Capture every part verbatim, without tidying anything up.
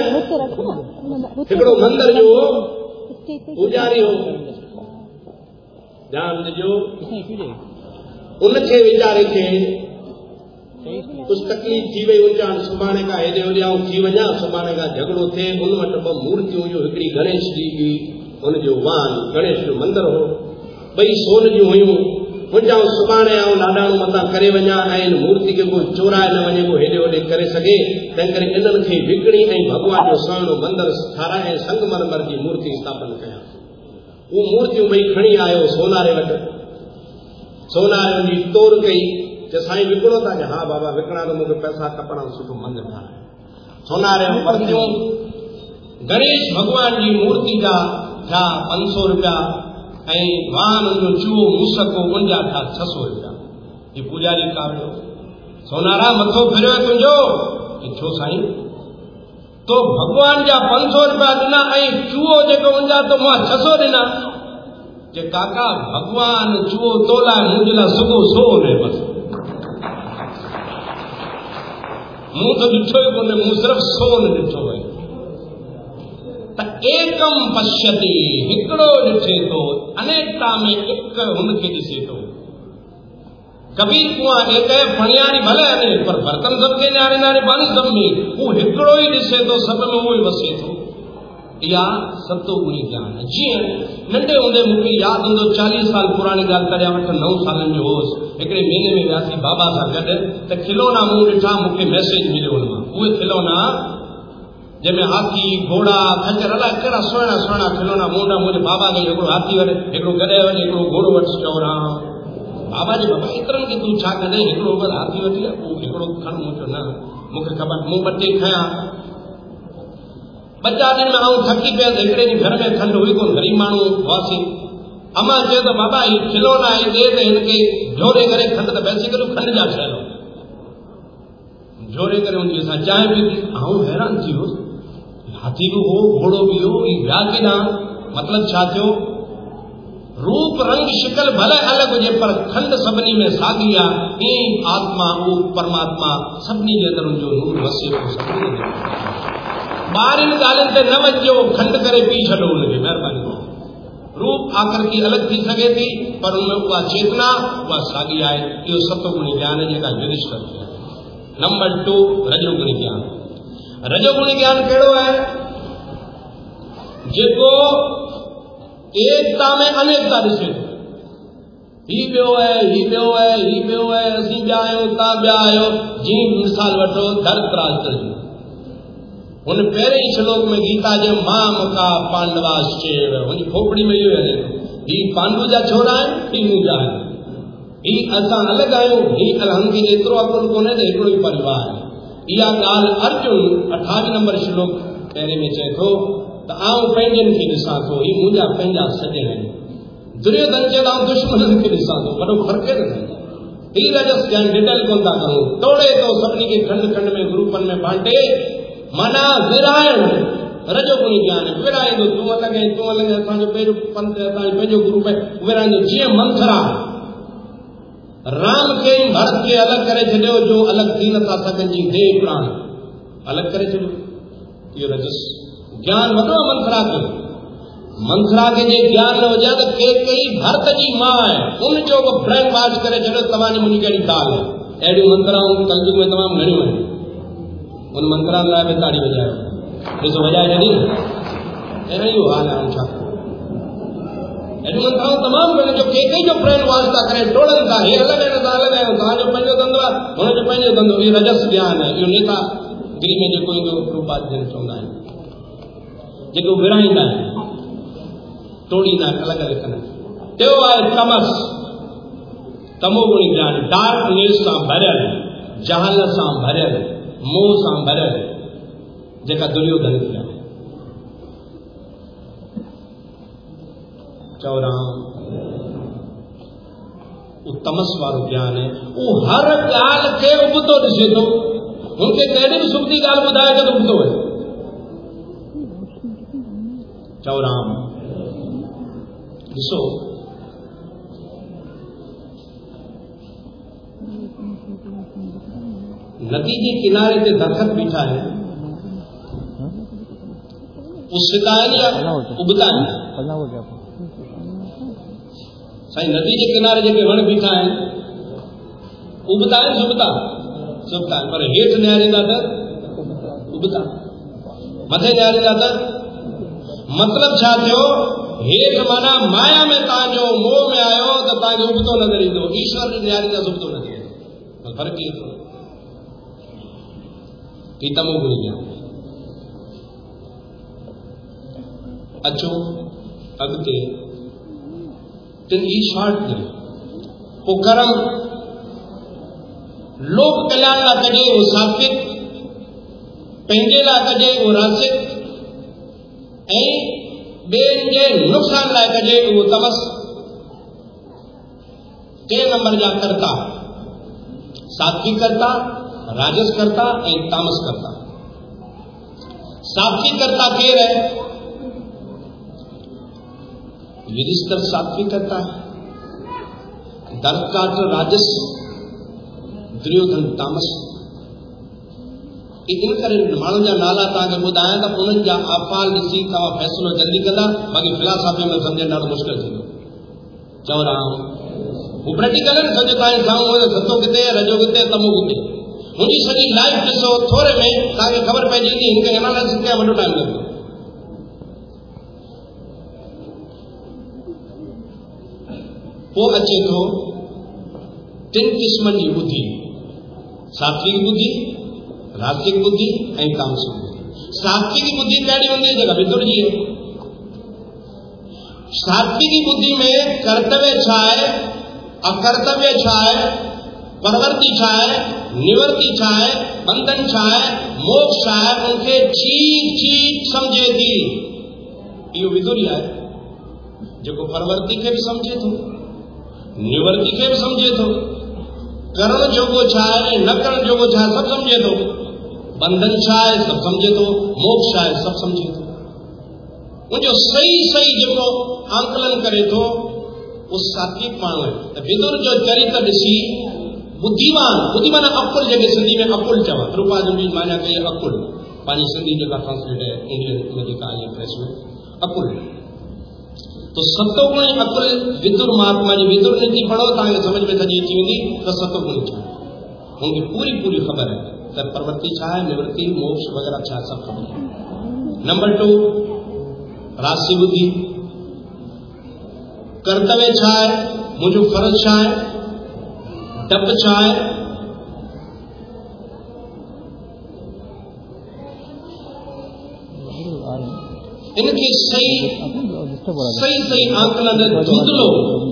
हिकिड़ो मंदिर जो पुजारी हो, ध्यान ॾिजो, उनखे वीचारे खे कुछ तकलीफ़ थी वई हुजे, सुभाणे खां हेॾे होॾे आऊं थी वञा, सुभाणे खां झगड़ो थिए, उन वटि ॿ मूर्तियूं हुयूं, हिकिड़ी गणेश जी हुई, हुनजो वाहन गणेश जो मंदिर हो, ॿई सोन जूं हुयूं। मुंहिंजा सुभाणे आऊं लाॾाणो मथां करे वञा ऐं इन मूर्ति खे कोई चोराए न वञे, को हेॾे होॾे करे सघे, तंहिं करे इन्हनि खे विकिणी ऐं भॻवान जो सुहिणो मंदिर ठाराए संगमरमर जी मूर्ति स्थापन कया। उहे मूर्तियूं ॿई खणी आयो सोनारे वटि, सोनारे जी तोड़ कई, साईं विकिणो था? हा बाबा विकिणा, तो मूंखे पैसा खपणा, सुठो मंदिर ठाहे। सोनारे वरितियूं, गणेश भगवान जी मूर्ति जा थिया पंज सौ रुपया ऐं वाहन जो चूहो मूसको उनजा थिया छह सौ रुपया। ये पुजारी काव्यो, सोनारा मथो फिरियो तुंहिंजो? छो साईं? तो भगवान जा पंज सौ रुपया ॾिना ऐं चूहो जेको उनजा तो मां छह सौ ॾिना। जे काका भगवान चूहो तोला मुंहिंजे लाइ सुबुह सो ॾे, बसि मूं तो ॾिठो ई कोन्हे, मूं सिर्फ़ सोन ॾिठो आहे। त एकम पश्यति, हिकिड़ो ॾिठे थो, अनेकता में हिकु हुनखे ॾिसे थो। कबीर कुआं एक फणियारी भले अने, पर बर्तन सभु खे न्यारे न्यारे पाणी सभ में, हू हिकिड़ो ई ॾिसे थो, सभ में उहो ई वसे थो। इहा सतो गुणी ज्ञान। जीअं नंढे हूंदे मूंखे यादि हूंदो, चालीह साल पुराणी ॻाल्हि करे अठ नव सालनि जो होसि, हिकिड़े मेले में वियासीं बाबा सां गॾु, त खिलौना मूं ॾिठा, मूंखे मैसेज मिलियो हुन मां। उहे खिलौना जंहिंमें हाथी घोड़ा खच्चर अलाए कहिड़ा सुहिणा सुहिणा खिलौना, मूं मुंहिंजे बाबा खे हिकिड़ो हाथी वठि, हिकिड़ो गॾे वञे, हिकिड़ो घोड़ो वठि, चवरा बाबा जी बाबा एतिरनि खे तूं छा कॾहिं हिकिड़ो बि हाथी वठी आहे, पोइ हिकिड़ो खण। मूं चयो न, मूंखे ख़बर, मूं ॿ टे खयां। ॿ चारि ॾींहं में आऊं थकी पियसि, हिकिड़े ॾींहुं घर में खंडु हुई कोन, ग़रीब माण्हू हुआसीं। अम्मा चयो त बाबा ही खिलौना आहे, ॾे त हिनखे जोड़े करे खंडु, त पैसे करे खंड जा ठहियल जोड़े करे उनजी असां चांहि पीती। आऊं हैरान थी वियुसि, हाथी बि हो, घोड़ो बि हो, ही विया केॾां? मतिलबु छा थियो? रूप रंग शिकल भले अलॻि हुजे, पर खंड सभिनी में साॻी आहे। ईअं आत्मा, उहो परमात्मा सभिनी जे अंदरि हुनजो नूर वसे थो। सभिनी ॿारनि ॻाल्हियुनि ते न वञिजो, खंड करे पी छॾो हुनखे, महिरबानी। रूप आकृति अलॻि थी सघे थी, पर उनमें उहा चेतना, उहा साॻी आहे। इहो सतोगुणी ज्ञान जेका युधिष्ठिर खे आहे। नंबर टू, रजोगुणी ज्ञान। रजोगुणी ज्ञान कहिड़ो आहे? जेको एकता में अनेकता ॾिसे थो। ही ॿियो आहे, ही ॿियो आहे, ही ॿियो आहे, असीं ॿिया आहियूं, तव्हां ॿिया आहियो। जीअं मिसाल वठो धृतराष्ट्र जी, हुन पहिरें श्लोक में गीता जे मां मुका पांडवाश्चेव, हुनजी खोपड़ी में इहो हले थो, ही पांडु जा छोरा आहिनि, ही मुंहिंजा आहिनि, ही असां अलॻि आहियूं, ही अलहंग एतिरो अकुल कोन्हे त हिकिड़ो ई परिवार आहे। इहा ॻाल्हि अर्जुन अठावीह नंबर श्लोक पहिरें में चए थो त आऊं पंहिंजनि खे ॾिसां थो, ही मुंहिंजा पंहिंजा सॼण आहिनि। दुर्योधन चए आऊं दुश्मननि खे ॾिसां थो, वॾो फ़र्क़ु आहे न। ही रजस ज्ञान डिटेल कोन था करूं, तोड़े थो सभिनी खे खंड खंड में ग्रुपनि में बांटे, माना विराइण। रजोगुणी ज्ञान विराईंदो, तूं अलॻि ऐं तूं अलॻि, असांजो पहिरियों पंथ, असांजो पंहिंजो ग्रुप आहे, विराईंदो। जीअं मंथरा राम खे भरत खे अलॻि करे छॾियो, जो अलॻि थी नथा सघनि, जी देह प्राण अलॻि करे छॾियो। इहो रजस ज्ञान वॾो आहे मंथरा खे। मंथरा खे जे ज्ञान न हुजे त केकई भरत जी मां आहे, उनजो बि ब्रेन वॉश करे छॾियो, तव्हांजी मुंहिंजी कहिड़ी ॻाल्हि आहे। अहिड़ियूं मंथराऊं कलयुग में तमामु घणियूं आहिनि। उन मंत्रा लाइ बि ताड़ी वॼायो, ॾिसो वॼाए छॾी, अहिड़ो इहो हाल आहे। छा अहिड़ियूं मंत्राऊं तमामु घणियूं, जो केकई जो ब्रेन वॉश था करे, टोड़नि था, हे अलॻि आहिनि, असां अलॻि आहियूं, तव्हांजो पंहिंजो धंधो आहे, हुनजो पंहिंजो धंधो। इहो रजस ज्ञान आहे। इहो नेतागिरी में जेको ईंदो रूपाध्यन चवंदा आहिनि, जेको विराईंदा आहिनि, तोड़ींदा आहिनि, अलॻि अलॻि कंदा आहिनि। टियों आहे तमस, तमोगुणी ज्ञान, डार्कनेस सां भरियल, जहाल सां भरियल, मोह सां भरियल, जेका दुर्योधन थी आहे। चौराम वो तमस वारो ज्ञान है, वो हर ॻाल्हि खे उबतो ॾिसे थो। हुनखे कहिड़ी बि सुठी ॻाल्हि ॿुधाए त उबतो आहे। चौराम ॾिसो, नदी के किनारे ते दरख़त बीठा है, उसता आहिनि या उबता आहिनि? साईं नदी जे किनारे जेके वण बीठा आहिनि उबता आहिनि सुबता? सुबता आहिनि, पर हेठि निहारींदा त उबता, मथे निहारींदा त? मतिलब छा थियो? हेठि माना माया में तव्हांजो मोह में आयो त तव्हांखे उबतो नज़र ईंदो, ईश्वर निहारींदा उबतो नज़र ईंदो। फर्क़ु इहो थो ही तमो गुणी ज्ञान। अचो अॻिते टिन ई शॉर्ट करे पोइ कर्म लोक कल्याण लाइ कजे उहो सात्विक, पंहिंजे लाइ कजे उहो रासिक, ऐं ॿियनि जे नुक़सान लाइ कजे उहो तमस। टे नंबर जा कर्ता, सात्विक कर्ता, राजस कर्ता ऐं तामस कर्ता। सात्विक कर्ता केर है? युधिष्ठिर सात्विक करता है, धृतराष्ट्र राजस, दुर्योधन तामस। इन करे माण्हुनि जा नाला तव्हांखे ॿुधायां त उन्हनि जा अफ़ाल ॾिसी तव्हां फ़ैसिलो जल्दी कंदा, बाक़ी फिलासफ़ी में सम्झणु ॾाढो मुश्किल थींदो। चओ रहा हूं हू प्रैक्टिकल है, सॼो तव्हांजे साम्हूं सतो किथे रजो किथे तमो किथे। मुंहिंजी सॼी लाइफ ॾिसो, थोरे में तव्हांखे ख़बर पइजी वेंदी हिनखे एनालिसिस कया वॾो टाइम लॻंदो। पोइ अचे थो टिन क़िस्मनि जी बुद्धि, सात्विक बुद्धि, रासिक बुद्धि ऐं तामसिक बुद्धि। सात्विक बुद्धि कहिड़ी हूंदी है? जेका विदुर जी है। सात्विकी बुद्धि में कर्तव्य छा है, अकर्तव्य छा है, परवर्ती छा है, निवर्ती छा है, बंधन छा है, मोक्ष छा है, उनके ठीक ठीक समझे थी। इहो विदुरी आहे जेको परवर्ती खे बि समझे थो, निवर्ती खे बि समझे थो, करण जोगो छा है, न करण जोगो छा है, सब समझे थो, बंधन छा है सब समझे थो, मोक्ष छा है सब समझे थो। उनजो सही सही जेको आंकलन करे थो उस सात्विक माण्हू है। त विदुर जो चरित्र ॾिसी बुद्धिमान, बुद्धिमान अकुल, जेके सिंधी में अकुल चवां, रूपा जो बि माना कई अकुल, पंहिंजी सिंधी जेका ट्रांसलेट है इंडियन में जेका आई प्रेस में अकुल। तो सतोगुणी अकुल विदुर महात्मा जी विदुर नीति पढ़ो तव्हांखे समझ में सॼी अची वेंदी त सतोगुणी छा, उनकी पूरी पूरी ख़बर है त प्रवृत्ति छा है, निवृत्ति, मोक्ष वग़ैरह छा, सब ख़बर है। नंबर टू राशि बुद्धि, कर्तव्य छा है, मुझो फर्ज छा है, डप छा है, इनके सही सही सही आंकलन धुंधलो,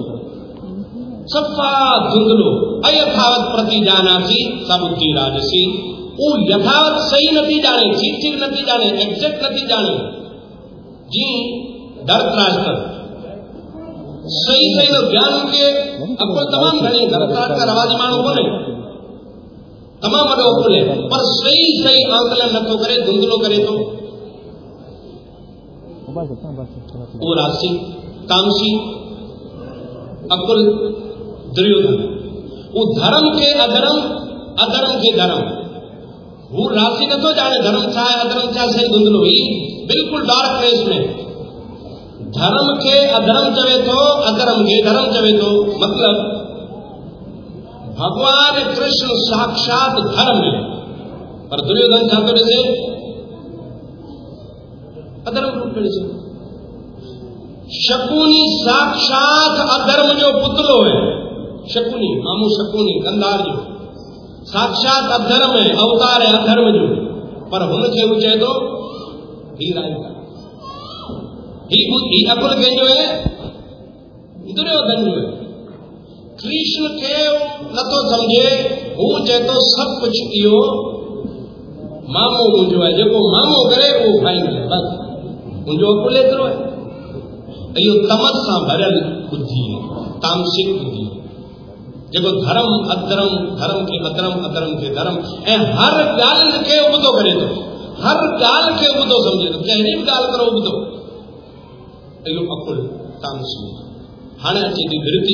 सफ़ा धुंधलो, अयथावत प्रति जानासी सबुद्धि राजसी। वो यथावत सही नथी जाने, ठीक ठीक नथी जाने, एग्जैक्ट नथी जाने। जी धृतराष्ट्र सही सही तो ज्ञान के अकुल तमाम घणी, धृतराष्ट्र रवाजी माण्हू कोन्हे, तमाम वॾो अकुल है, पर सही सही आंकलन नथो करे, धुंधलो करे थो। वो राशि तामसी अकुल दुर्योधन, वो धर्म के अधर्म, अधर्म के धर्म। वो राशि नथो जाने धर्म छा है, अधर्म छा, सही धुंधलो, ही बिल्कुल डार्क प्लेस में धर्म के अधर्म चवे थो, अधर्म के धर्म चवे थो। मतलब भगवान कृष्ण साक्षात धर्म है, पर दुर्योधन छा थो ॾिसे, अधर्म रूप में ॾिसे। शकुनी साक्षात अधर्म जो पुतलो है, शकुनी मामू शकुनी गंधार जो साक्षात अधर्म है, अवतार है अधर्म जो, पर हुनखे हू चए थो ही राइट, ही ही अकुल कंहिंजो है, दुर्योधन जो है। कृष्ण खे नथो समझे, हू चए थो सभु कुझु इहो मामो मुंहिंजो है, जेको मामो करे उहो फाइनल है, बस मुंहिंजो अकुल एतिरो है। इहो तमस सां भरियल बुद्धि, तामसिक बुद्धि, जेको धर्म अधर्म, धर्म खे अधर्म, अधर्म खे धर्म, ऐं हर ॻाल्हि खे उबतो करे थो, हर ॻाल्हि खे उबतो समझे थो, कहिड़ी बि ॻाल्हि करो उबतो। इहो अकुल तामसिक। हाणे अचे थी धृति।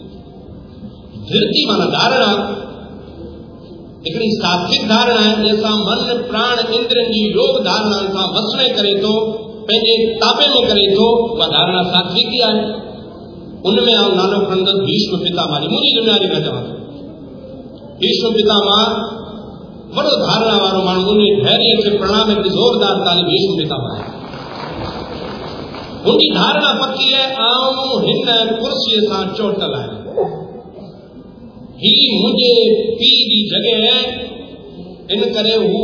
धृति माना धारणा, हिकिड़ी सात्विक धारणा है, जंहिंसां मन प्राण इंद्रियनि जी योग धारणा सां वसणे करे थो पंहिंजे ताबे में करे थो उहा धारणा सात्विकी आहे। उनमें आउं नालो खणंदुसि भीष्म पितामह। मुंहिंजी ज़िमेवारी न चवां। भीष्म पितामह वॾो धारणा वारो माण्हू, उन धैर्य खे प्रणाम, हिकु ज़ोरदार ताली भीष्म पितामह आहे। उनजी धारणा पकी आहे, आउं हिन कुर्सीअ सां चोटल आहियां, ही मुंहिंजे पीउ जी जॻह आहे, इन करे हू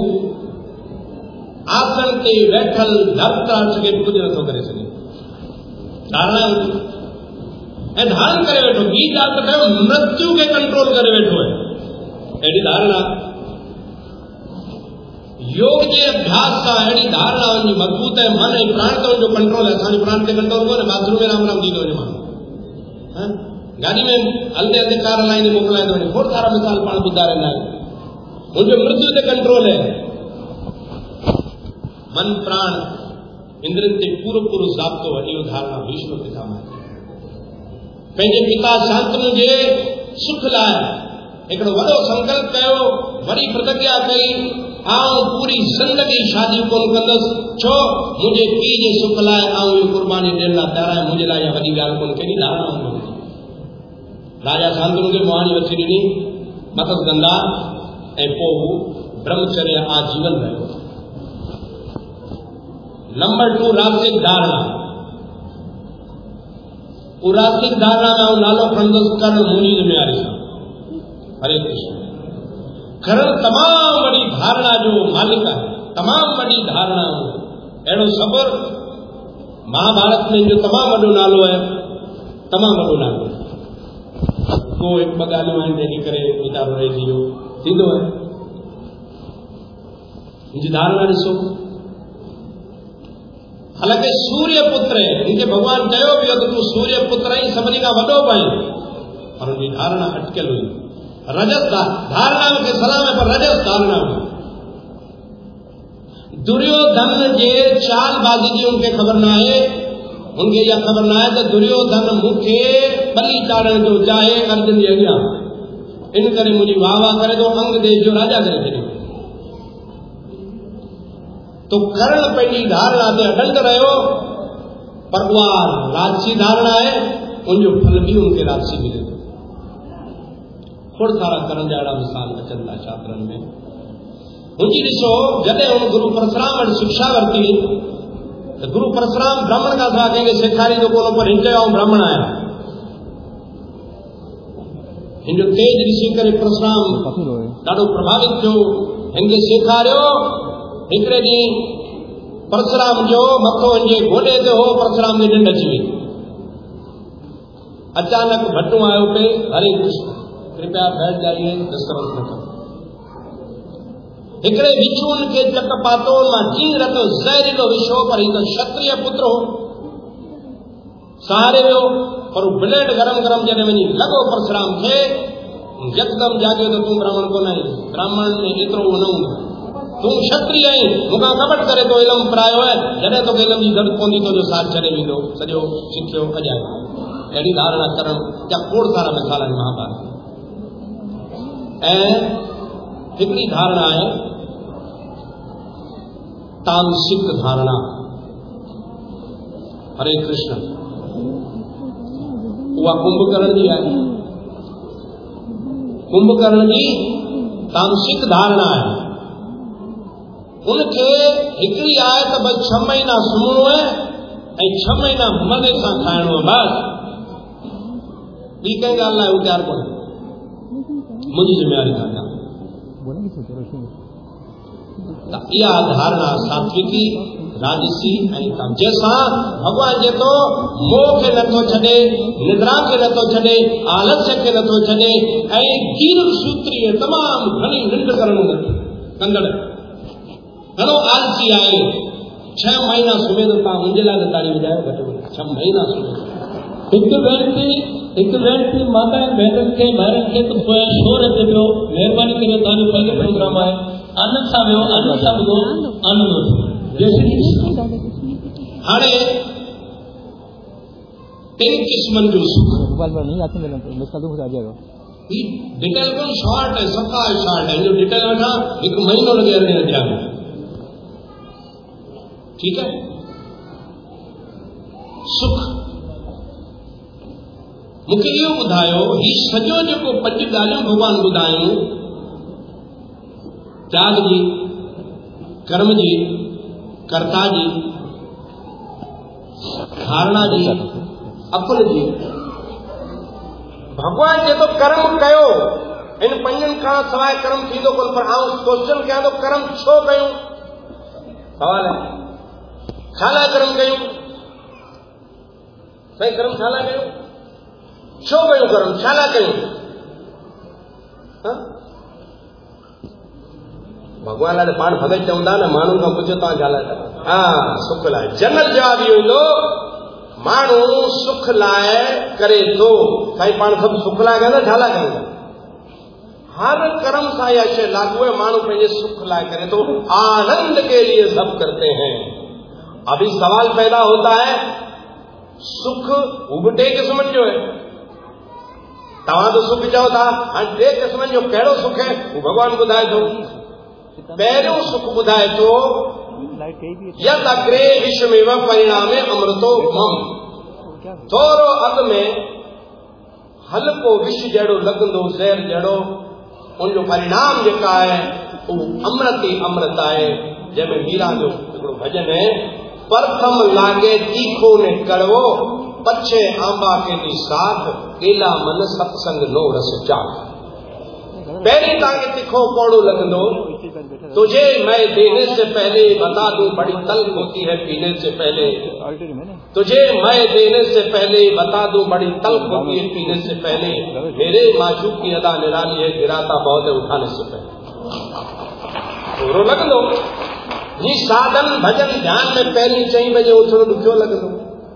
आसन ते वेठल धरताज खे कुझु नथो करे सघे। धारणा ऐं धारण करे वेठो, ॿी ॻाल्हि त कयो मृत्यु खे कंट्रोल करे वेठो आहे। अहिड़ी धारणा योग जे अभ्यास सां, अहिड़ी धारणा वञी मज़बूत आहे। मन ऐं प्राण ते जो कंट्रोल आहे। असांजो प्राण ते कंट्रोल कोन्हे। बाथरूम में राम राम थी थो वञे माण्हू, गाॾी में हलंदे हलंदे कार हलाईंदे मोकिलाए थो वञे। खोड़ सारा मिसाल पाण ॿुधाईंदा आहियूं। मुंहिंजो मृत्यु ते कंट्रोल आहे। मन प्राण इंद्रियनि ते पूरो पूरो ज़ाब्तो आहे। इहो धारणा भीष्म पितामह पंहिंजे पिता शांतनु जे सुख लाइ हिकिड़ो वॾो संकल्प कयो, वरी प्रतिज्ञा कई, आउं पूरी ज़िंदगी शादी कोन कंदुसि, छो मुंहिंजे पीउ जे सुख लाइ आउं इहो कुर्बानी ॾियण लाइ तयार आहियां। मुंहिंजे लाइ इहा वॾी ॻाल्हि कोन्हे। केॾी धारणा हूंदी। राजा शांतनु खे मोहाणी वठी ॾिनी, मतिलबु गंगा, ऐं पोइ हू ब्रह्मचर्य आजीवन रहियो। नंबर टू, रासिक धारणा। उहा रासिक धारणा में आउं नालो खणंदुसि करण मुंहिंजी ज़िमेवारी सां। हरे कृष्ण। करण तमामु वॾी धारणा जो मालिक आहे, तमामु वॾी धारणा। अहिड़ो सबर महाभारत में जो तमामु वॾो नालो आहे, तमामु वॾो नालो आहे। को हिकु ॿ ॻाल्हियूं आहिनि जंहिं करे वीचारो रहिजी वियो, थींदो आहे। मुंहिंजी धारणा ॾिसो, हालांकि सूर्य पुत्र आहे, हिनखे भॻवान चयो बि हो त तूं सूर्य पुत्र आहीं, सभिनी खां वॾो बि आहीं, पर हुनजी धारणा अटकियल हुई। रजस धारणा खे सलाम है, पर रजस धारणा हुई। दुर्योधन जे चालबाज़ी जी उनखे ख़बर न आहे। उनखे इहा ख़बर न आहे त दुर्योधन मूंखे बलि चाढ़ण जो चाहे अर्जुन जे अॻियां, इन करे मुंहिंजी वाह वाह करे थो, अंग देश जो राजा करे छॾियो। तो कर्ण पंहिंजी धारणा ते अडंड रहियो, पर उहा राजसी धारणा आहे, उनजो फल बि उनखे राजसी मिले थो। खोड़ सारा करण जा अहिड़ा मिसाल अचनि था शास्त्रनि में। मुंहिंजी ॾिसो, जॾहिं हुन गुरु परशुराम वटि शिक्षा वरिती त गुरु परशुराम ब्राह्मण खां सवाइ कंहिंखे सेखारींदो कोन, पर हिन चयो आउं ब्राह्मण आहियां। हिन जो तेज ॾिसी करे परशुराम ॾाढो प्रभावित थियो, हिनखे सेखारियो। हिकिड़े ॾींहुं परशुराम जो मथो हिनजे गोॾे ते हो, परशुराम खे निंड अची वई। अचानक भट्टू आयो पे, हरे कृष्ण, कृपया बैठ जाइए, डिस्टर्बेंस न करो। हिकिड़े विछून खे चक पातो, मां चीन रखियो, ज़हरीलो विछो, पर ही त क्षत्रिय पुत्र हो, सहारे वियो। पर ब्लेड गरम गरम जॾहिं वञी लॻो परशुराम खे, यकदम जाॻियो त तूं ब्राह्मण कोन आहीं। ब्राह्मण में एतिरो न हूंदो, तूं क्षत्रिय आहीं, मूंखां कपट करे तो इल्मु पढ़ायो आहे। जॾहिं तोखे इल्म जी ज़रूरत पवंदी तुंहिंजो साथ छॾे वेंदो, सॼो सिखियो अजायो। अहिड़ी धारणा करण जा खोड़ सारा मिसाल आहिनि महाभारत। ऐं हिकिड़ी धारणा आहे तामसिक धारणा। हरे कृष्ण। उहा कुंभकर्ण जी आहे। कुंभकर्ण जी तामसिक धारणा आहे। उनखे हिकिड़ी आहे त भई छह महीना सुम्हणो आहे ऐं छह महीना मज़े सां खाइणो आहे, बसि ॿी कंहिं ॻाल्हि लाइ हू तयारु कोन्हे। मुंहिंजी ज़िमेवारी था कयां। इहा धारणा सात्विकी, राजसी ऐं तामसिक, जंहिंसां भॻवान जे तो मोह खे नथो छॾे, निद्रा खे नथो छॾे, आलस्य खे नथो छॾे, ऐं दीर्घ सूत्रीय तमामु घणी निंड करणु कंदड़ घणो आलसी आहे। छह महीना सुम्हे थो। तव्हां मुंहिंजे लाइ ताड़ी ॿुधायो, घटि में घटि छह महीना सुम्हे। हिकु व्यक्ति हिकु व्यक्ति माता भेनरुनि खे ॿारनि खे त पोइ शोर अचे पियो। महिरबानी करे तव्हांजो पंहिंजो प्रोग्राम आहे, आनंद सां वियो, आनंद सां ॿुधो, आनंद वठो। जय श्री कृष्ण। हाणे टिनि क़िस्मनि जो सुख, डिटेल कोन, शॉर्ट है, सफ़ा शॉर्ट है। जो डिटेल वठां हिकु महीनो लॻे हलंदे अध्याय में, ठीकु है। सुख। मूंखे इहो ॿुधायो, ही सॼो जेको पंज ॻाल्हियूं भॻवान ॿुधायूं, त्याग जी, कर्म जी, कर्ता जी, धारणा जी, अकुल जी, भगवान चए थो कर्म कयो। इन पंजनि खां सवाइ कर्म थींदो कोन। पर आउं क्वेश्चन कयां थो, कर्म छो कयूं? सवाल है, छा लाइ कर्म कयूं? साईं कर्म छा लाइ कयूं? छो कयूं कर्म? छा लाइ कयूं? भगवान लाइ पाण भगत चवंदा न, माण्हू खां पुछो तव्हां छा लाइ कयो? हा, सुख लाइ। जनरल जवाब इहो ईंदो, माण्हू सुख लाइ करे थो। साईं पाण सभु सुख लाइ कंदा, छा लाइ कंदा? हर कर्म सा यह शय लागू है, मानव पंहिंजे सुख लाए करे तो आनंद के लिए सब करते हैं। अभी सवाल पैदा होता है, सुख उबटे किस्मनि जो है। तव्हां तो सुख चओ था, हाणे टे क़िस्मनि जो कहिड़ो सुख है वो भगवान ॿुधाए थो। पहिरियों सुख ॿुधाए थो, यत अग्रे विश्वमेव परिणामे अमृतो मम। थोरो अॻ में हल्को विष जहिड़ो लॻंदो, ज़हर जहिड़ो, उनजो परिणाम जेका है वो अमृत ही अमृत आहे। जंहिंमें मीरा जो हिकिड़ो भजन है, प्रथम लागे तीखो ने कड़वो, पछे आंबा के दी साथ, केला मन सत्संग नो रस चाख। पहिरीं तव्हांखे तिखो कौड़ो लॻंदो, तुझे मैं देने से पहले बता दूं बड़ी तल्ख होती है पीने से पहले। तुझे मैं देने से पहले बता दूं बड़ी तल्ख होती है पीने से पहले। मेरे माशूक की अदा निराली है, गिराता बहुत है उठाने से पहले। थोरो लॻंदो। ही साधन भजन ध्यान में पहिरीं चईं बजे उथणो ॾुखियो लॻंदो।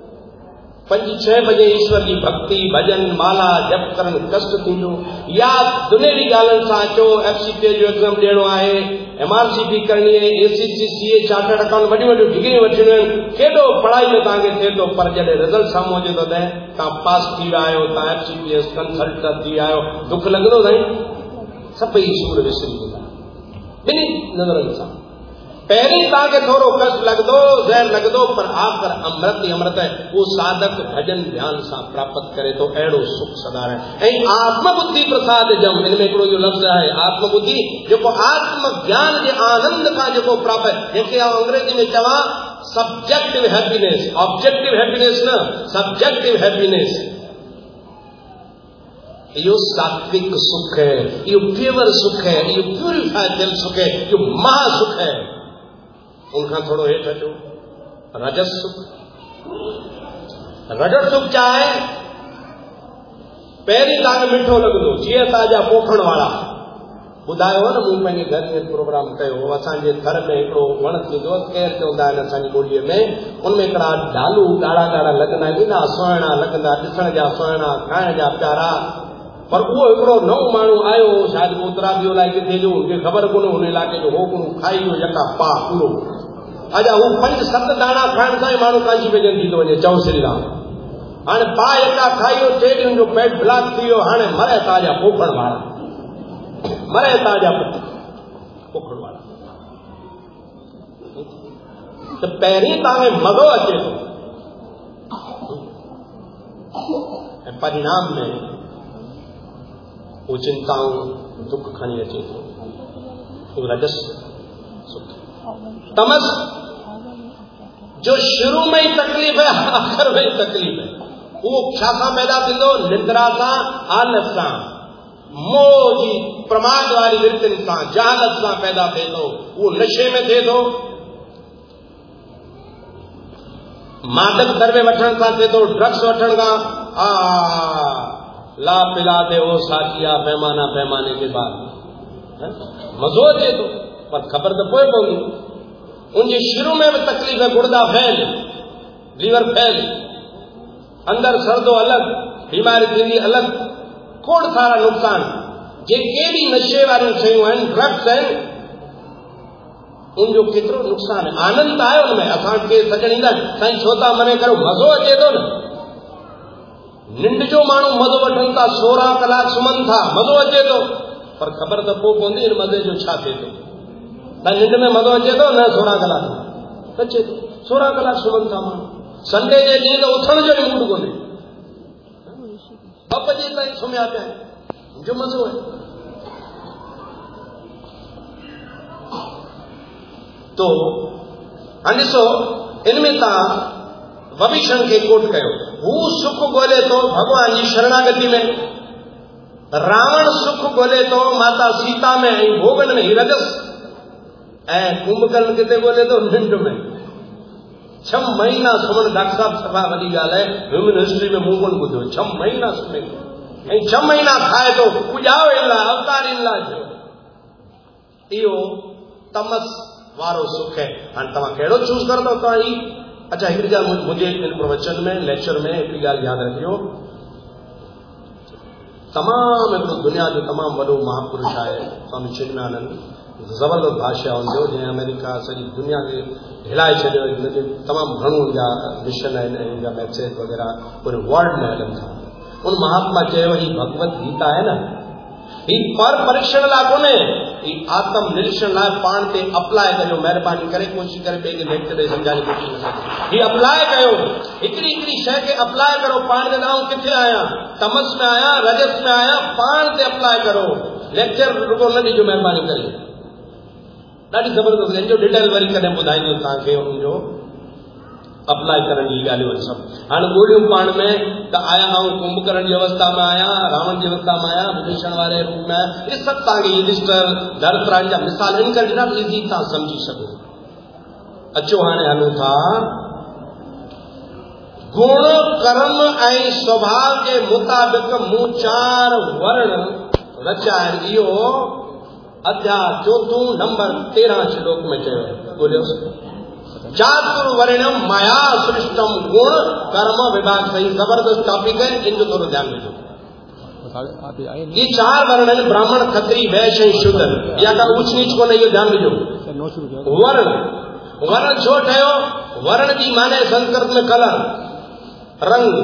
पंज छह बजे ईश्वर की भक्ति भजन माला जप करण कष्ट थींदो। या दुनियावी ॻाल्हियुनि सां अचो, एफसीपीए जो एग्ज़ाम ॾियणो आहे, एमआरसीपी करणी है, एसीसी सीए चार्टर्ड अकाउंट वॾियूं वॾियूं डिग्रियूं वठणियूं आहिनि, केॾो पढ़ाई में तव्हांखे थिए थो। पर जॾहिं रिज़ल्ट साम्हूं अचे थो त तव्हां पास थी विया आहियो, तव्हां एफसीपीएस कंसल्टेंट थी विया आहियो, दुख लॻंदो साईं? सभई सूर विसरी वेंदा ॿिन्ही नज़रनि सां। पहिरीं तव्हांखे थोरो कष्ट लॻंदो, ज़हर लॻंदो, पर आख़िर अमृत ई अमृत है। वो साधक भजन ध्यान सां प्राप्त करे तो अहिड़ो सुख सदारण। ऐं आत्मबुद्धि प्रसाद जम, हिन में हिकिड़ो जो लफ़्ज़ आहे आत्मबुद्धि, जेको आत्म ज्ञान जे आनंद खां जेको प्राप्त है, जंहिंखे आउं अंग्रेजी में चवां सब्जेक्टिव हैप्पीनेस, ऑब्जेक्टिव हैप्पीनेस न, सब्जेक्टिव हैप्पीनेस। इहो सात्विक सुख है, इहो प्योर सुख है, इहो प्यूरिफाइड दिल सुख है, इहो महासुख है। उनखां थोरो हेठि अचो, रजस सुख। रजस सुख छा आहे? पहिरीं तव्हांखे मिठो लॻंदो, जीअं तव्हांजा पोखण वारा ॿुधायो न, मूं पंहिंजे घर में प्रोग्राम कयो। असांजे घर में हिकिड़ो वण थींदो आहे, केरु चवंदा आहिनि असांजी ॿोलीअ में, उनमें हिकिड़ा ढालू ॻाढ़ा ॻाढ़ा लॻंदा आहिनि, एॾा सुहिणा लॻंदा, ॾिसण जा सुहिणा, खाइण जा प्यारा। पर उहो हिकिड़ो नओं माण्हू आयो, शायदि उत्तरादी इलाइक़े किथे जो, उनखे ख़बर कोन्हे हुन इलाइक़े जो, हो कोन खाई वियो यका पा पूरो। अजा हू पंज सत दाणा खाइण सां ई माण्हू कांची बेजन थी थो वञे, चओ श्री राम। हाणे पा यका खाई वियो, टे ॾींहंनि जो पेट ब्लॉक थी वियो, हाणे मरे तव्हांजा पोखण वारा, मरे तव्हांजा पोखण वारा। त पहिरीं तव्हांखे मज़ो अचे थो, ऐं परिणाम में वो चिंताऊं दुख खणी अचे थो। रजस सुख। तमस जो शुरू में ही तकलीफ़ है, आख़िर में ही तकलीफ़ है। वो छा सां पैदा थींदो? निद्रा सां, आलस सां, मोह जी प्रमाद वारी वृत्तिन सां, जहालत सां पैदा थिए थो। वो नशे में थिए थो, मादक द्रव्य वठण सां थिए थो, ड्रग्स वठण खां। आ ला पिला दे वो साथिया पैमाना पैमाने के बाद मज़ो अचे थो, पर ख़बर त पोइ पवंदी। उनजी शुरू में बि तकलीफ़ है, गुर्दा फैल, लीवर फैल, अंदर सरदो अलॻि, बीमारी थींदी अलॻि, खोड़ सारा नुक़सान। जेके बि नशे वारियूं शयूं आहिनि, ड्रग्स आहिनि, उनजो केतिरो नुक़सान है। आनंद आहे उनमें, असांखे सॼण ईंदा साईं छो था मने करो, मज़ो अचे थो न। निंड जो माण्हू मज़ो वठनि था, सोरहं कलाक सुम्हनि था, मज़ो अचे थो, पर ख़बर त पोइ पवंदी इन मज़े जो छा थिए थो। त निंड में मज़ो अचे थो न? सोरहं कलाक अचे थो, सोरहं कलाक सुम्हनि था माण्हू, संडे जे ॾींहुं त उथण जो ई मूड कोन्हे, ॿ बजे ताईं सुम्हिया पिया आहिनि, जो मज़ो आहे। तो हाणे ॾिसो इनमें तव्हां भविष्य खे कोट कयो, हू सुख ॻोल्हे थो भॻवान जी शरणागति में, रावण सुख ॻोल्हे थो माता सीता में ऐं भोगन में, ही रजस, ऐं कुंभकर्ण किथे ॻोल्हे थो निंड में। छह महीना सुम्हण, डॉक्टर साहब सभा वॾी ॻाल्हि आहे, ह्यूमन हिस्ट्री में मूं कोन ॿुधियो, छह महीना सुम्हे ऐं छह महीना खाए थो, पूॼाओ इला अवतार इला जो, इहो तमस वारो सुख है। हाणे तव्हां कहिड़ो चूज़ कंदो तव्हां ही? अच्छा हिकिड़ी ॻाल्हि मुंहिंजे इन प्रवचन में लेक्चर में हिकिड़ी ॻाल्हि यादि रखियो, तमामु हिकिड़ो दुनिया जो तमामु वॾो महापुरुष आहे स्वामी चिन्मयानंद, ज़बरदस्त भाषा हुनजो, जंहिं अमेरिका सॼी दुनिया खे हिलाए छॾियो, हिनजे तमामु घणो जा मिशन आहिनि ऐं हिनजा मैसेज वग़ैरह पूरे वर्ल्ड में हलनि था। उन महात्मा चयो ही भगवत गीता आहे न, ही पर परीक्षण लाइ कोन्हे, ही आत्म निरीक्षण लाइ पाण ते अप्लाई कयो, महिरबानी करे कोशिशि करे ॿिए खे लेक्चर ॾेई सम्झाइण जी कोशिशि न कयो, ही अप्लाई कयो, हिकिड़ी हिकिड़ी शइ खे अप्लाई करो, पाण ते आऊं किथे आहियां, तमस में आहियां, रजस में आहियां, पाण ते अप्लाई करो, लेक्चर रुगो न ॾिजो महिरबानी करे, ॾाढी ज़बरदस्त हिन जो डिटेल वरी कॾहिं ॿुधाईंदो तव्हांखे हुनजो अप्लाई करण जी ॻाल्हियूं आहिनि सभु। हाणे ॻोल्हियूं पाण में त आया आऊं कुंभकर्ण जी अवस्था में आहियां, रावण जी अवस्था में आहियां, विभीषण वारे रूप में आहियां, इहे सभु तव्हांखे युधिष्ठिर धर्मराज जा मिसाल इन करे ॾिना इज़ी तव्हां सम्झी सघो। अचो हाणे हलूं था गुण कर्म ऐं स्वभाव जे मुताबिक़ मूं चार वर्ण रचिया आहिनि। इहो अध्याय चोथों नंबर तेरहं श्लोक में चयो है, बोलियो चातुर्वर्ण्यम माया सृष्टम गुण कर्म विभाग। सही जबरदस्त टॉपिक है, इनको थोड़ा ध्यान दीजिए। ये चार वर्ण है, ब्राह्मण क्षत्रिय वैश्य शूद्र, या का ऊंच नीच को नहीं, ध्यान दीजिए। वर्ण वर्ण छो ठयो? वर्ण जी माने संस्कृत में कलर, रंग।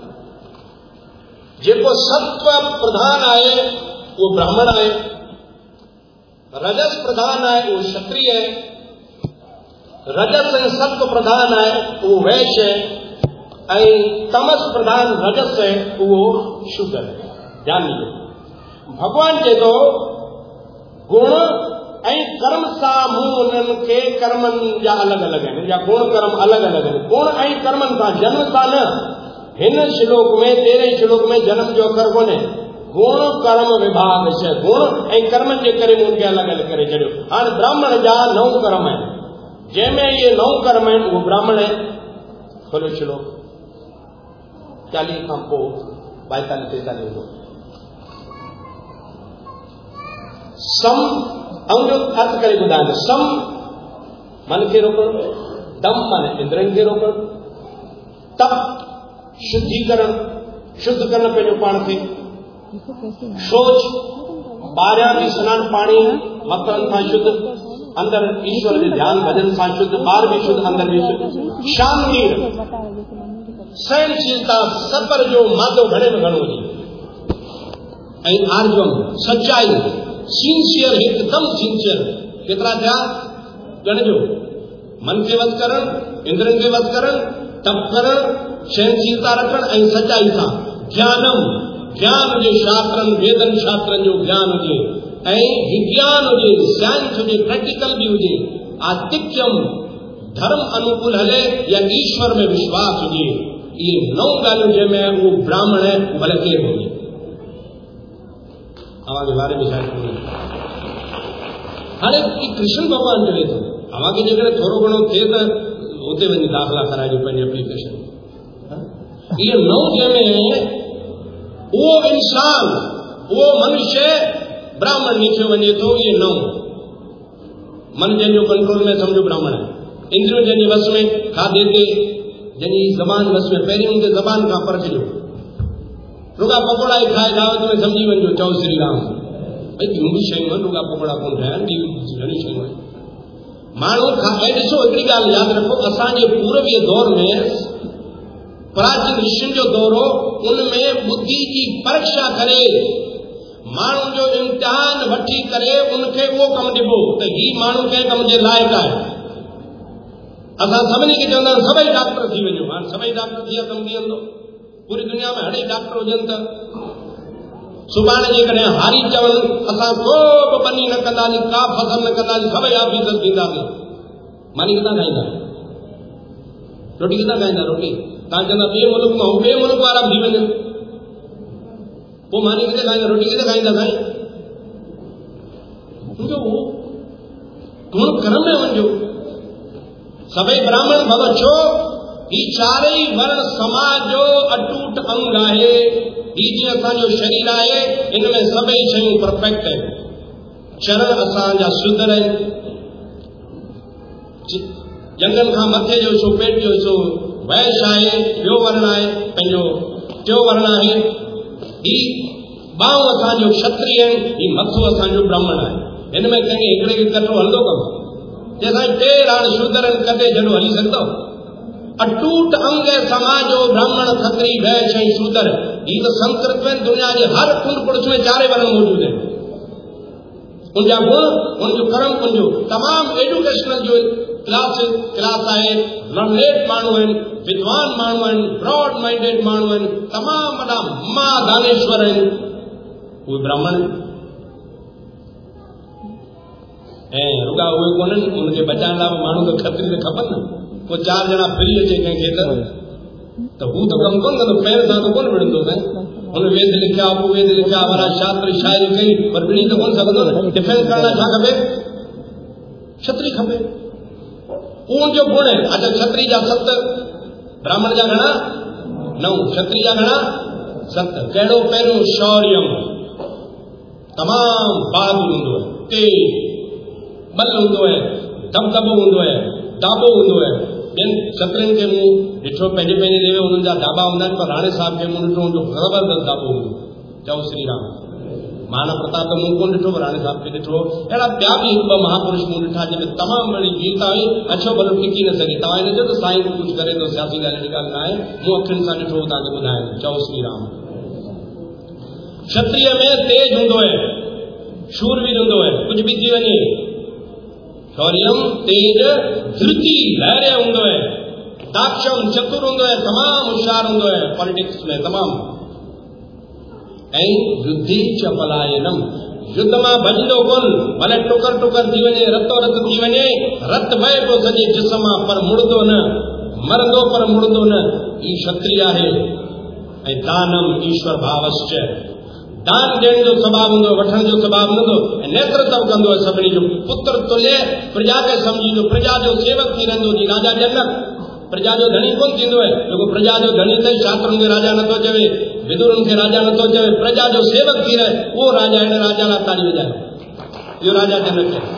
जेको सत्व प्रधान आए वो ब्राह्मण आए, रजस प्रधान आए वो क्षत्रिय है, रजस ऐं सत्व प्रधान है वो वैश्य है, ऐं तमस प्रधान रजस है वो शूद्र है। ध्यान दीजिए, भगवान चए थो गुण ऐं कर्म सां मूं उन्हनि खे कर्मनि जा अलॻि अलॻि आहिनि, या गुण कर्म अलॻि अलॻि आहिनि। गुण ऐं कर्मनि सां, जन्म सां न। हिन श्लोक में तेरहं श्लोक में जन्म जो अखर कोन्हे, गुण कर्म विभाग छह, गुण ऐं कर्म जे करे मूं उनखे अलॻि अलॻि करे छॾियो। हाणे ब्राह्मण जा नौ कर्म आहिनि, जंहिंमें ये नौ कर्म आहिनि उहो ब्राह्मण है। खोलो श्लोक चालीह खां पोइ ॿाएतालीह तेतालीह जो सम अंग अर्थ करे ॿुधाइनि। सम मन खे रोकणु, दम माने इंद्रियनि खे रोकणु, तप शुद्धीकरण, शुद्ध करणु पंहिंजो पाण खे, शौच ॿाहिरियां बि सनानु पाणी मथनि खां शुद्ध, अंदर ईश्वर के ध्यान भजन सां शुद्ध, बाहर भी शुद्ध अंदर भी शुद्ध। शांति सहनशीलता, सबर जो मादो घणे में घणो हुजे, ऐं आर्जवम सच्चाई, सिंसियर, हिकदम सिंसियर। केतिरा थिया? गणजो। मन खे वध करण, इंद्रियनि खे वध करण, तप करण, सहनशीलता रखण ऐं सच्चाई सां। ज्ञानम, ज्ञान हुजे, शास्त्रनि वेदनि शास्त्रनि जो ज्ञान हुजे, ऐं विज्ञान हुजे, साइंस हुजे, प्रैक्टिकल भी हुजे। आस्तिक्यम, धर्म अनुकूल हले, या ईश्वर में विश्वास हुजे। ये नौ ॻाल्हियूं जंहिंमें वो ब्राह्मण है, भले केरु हुजे। अव्हां जे बारे में छा चवणो? हाणे कृष्ण भॻवान चवे थो, अव्हां खे जेकॾहिं थोरो घणो थिए त उते वञी दाख़िला कराइजो पंहिंजी एप्लीकेशन। इहे नौ जंहिंमें उहो इंसान, उहो मनुष्य ब्राह्मण नीचे वञे थो। ये नौ मन जंहिंजो कंट्रोल में समझो ब्राह्मण है। इंद्रियों जंहिंजे वस में, खाधे ते जंहिंजी ज़बान वस में, पहिरीं उनखे ज़बान खां परखिजो। रुगा पकोड़ा ई खाए दावत में समझी वञो, चओ श्री राम। भई ॿियूं बि शयूं आहिनि, रुगा पकोड़ा कोन ठहिया आहिनि, ॿियूं घणी शयूं आहिनि। माण्हू खा ऐं ॾिसो हिकिड़ी ॻाल्हि यादि रखो, असांजे पूर्वीय दौर में, प्राचीन ऋषियुनि जो दौर हो, उनमें बुद्धि जी परीक्षा करे माण्हू जो इम्तिहान वठी करे उनखे उहो कमु ॾिबो त ही माण्हू कंहिं कम जे लाइक़ु आहे। असां सभिनी खे चवंदा आहियूं सभई डॉक्टर थी वञो। हाणे सभई डॉक्टर थी विया कमु थी वेंदो। पूरी दुनिया में अढाई डॉक्टर हुजनि त सुभाणे जेकॾहिं हारी चवनि असां को बि बनी न कंदासीं, का फसल न कंदासीं, सभई ऑफिसर थींदासीं, मानी किथां खाईंदा? रोटी किथां खाईंदा? रोटी तव्हां चवंदा ॿिए मुल्क मां ॿिए मुल्क वारा थी वञनि, पोइ मानी किथे खाईंदा? रोटी किथे खाईंदा? साईं मुंहिंजो गुण कर्म में वञो। सभई ब्राह्मण भव छो? ही चारई वर्ण समाज जो अटूट अंग आहे। ही जीअं असांजो शरीर आहे, इन में सभई शयूं परफेक्ट आहिनि। चरण असांजा शुद्ध आहिनि। जंगल खां मथे जो हिसो, पेट जो हिसो वैश्य आहे, ॿियो वर्ण आहे पंहिंजो टियों वर्ण आहे। ही ॿाहूं असांजो क्षत्रिय आहिनि, ही मथो असांजो ब्राह्मण आहे। हिन में कंहिंखे हिकिड़े खे कटो हलंदो कमु? जंहिंसां टे राण शुद्ध आहिनि, कॾहिं जॾो हली सघंदो? अटूट अंग है समाज जो ब्राह्मण खत्री वैश्य ऐं शूद्र। ही तो संस्कृत में दुनिया के हर कुंड पुरुष में चारे वर्ण मौजूद है। उनजा गुण, उनजो कर्म, उनजो तमाम एजुकेशनल जो क्लास क्लास आहे। लर्नेड माण्हू आहिनि, विद्वान माण्हू आहिनि, ब्रॉड माइंडेड माण्हू आहिनि, तमाम वॾा मां दानेश्वर आहिनि, उहे ब्राह्मण ऐं रुॻा उहे कोन्हनि। उनखे बचाइण लाइ माण्हू त खत्री त खपनि न। पोइ चार ॼणा फिरी अचे कंहिंखे त हू त कमु कोन कंदो, पैर सां त कोन विढ़ंदो। हुन वेद लिखिया, उपवेद लिखिया, वॾा शास्त्र शाइरी कई, पर विढ़ी त कोन सघंदो न। डिफेंस करण लाइ छा खपे? क्षत्री खपे। उहो जो गुण आहे। अच्छा, क्षत्री जा सत, ब्राह्मण जा घणा? नव। क्षत्री जा घणा? सत। कहिड़ो? पहिरियों शौर्यम, तमामु बहादुर हूंदो आहे, तेज बल हूंदो आहे, दबदबो हूंदो आहे, दाबो हूंदो आहे। ॿियनि क्षत्रियुनि खे मूं ॾिठो, पंहिंजे पंहिंजे लेवे हुननि जा दाबा हूंदा आहिनि, पर राणे साहिब खे मूं ॾिठो हुनजो ज़बरदस्त दाबो हूंदो। चओ श्री राम। महाराणा प्रताप त मूं कोन ॾिठो, राणे साहिब खे ॾिठो। अहिड़ा ॿिया बि हिकु ॿ महापुरुष मूं ॾिठा जंहिंमें तमामु घणी वीरता हुई। अछो भलो टिकी न सघे। तव्हां हिन जो त साईं कुझु करे थो, सियासी ॻाल्हि अहिड़ी ॻाल्हि न आहे। मूं अखियुनि सां ॾिठो, तव्हांखे ॿुधायां। चओ श्री राम। क्षत्रिय में तेज हूंदो आहे, शूरवीर हूंदो आहे, कुझु बि थी वञे। शौर्यम, तेज, धृति, धैर्य हूंदो आहे। दाक्षम, चतुर हूंदो आहे, तमामु होशियार हूंदो आहे पॉलिटिक्स में तमामु। ऐं युद्धि च पलायनम, युद्ध मां भॼंदो कोन, भले टुकर टुकर थी वञे, रतो रत थी वञे, रत वहे पियो सॼे जिस्म मां, पर मुड़ंदो न, मरंदो पर मुड़ंदो न। ही क्षत्रिय आहे। ऐं दानम ईश्वर भावश्च, दान ॾियण जो स्वभाव हूंदो, वठण जो स्वभाव हूंदो। ऐं नेतृत्व कंदो आहे सभिनी जो। पुत्र तुल्य प्रजा खे सम्झींदो, प्रजा जो सेवक थी रहंदो। जी राजा जनक प्रजा जो धणी कोन थींदो आहे, जेको प्रजा जो धणी अथई। शास्त्रनि खे राजा नथो चवे, विदुरनि खे राजा नथो चवे, प्रजा जो सेवक थी रहे, उहो राजा। हिन राजा लाइ ताली वॼायो, इहो राजा जनक है।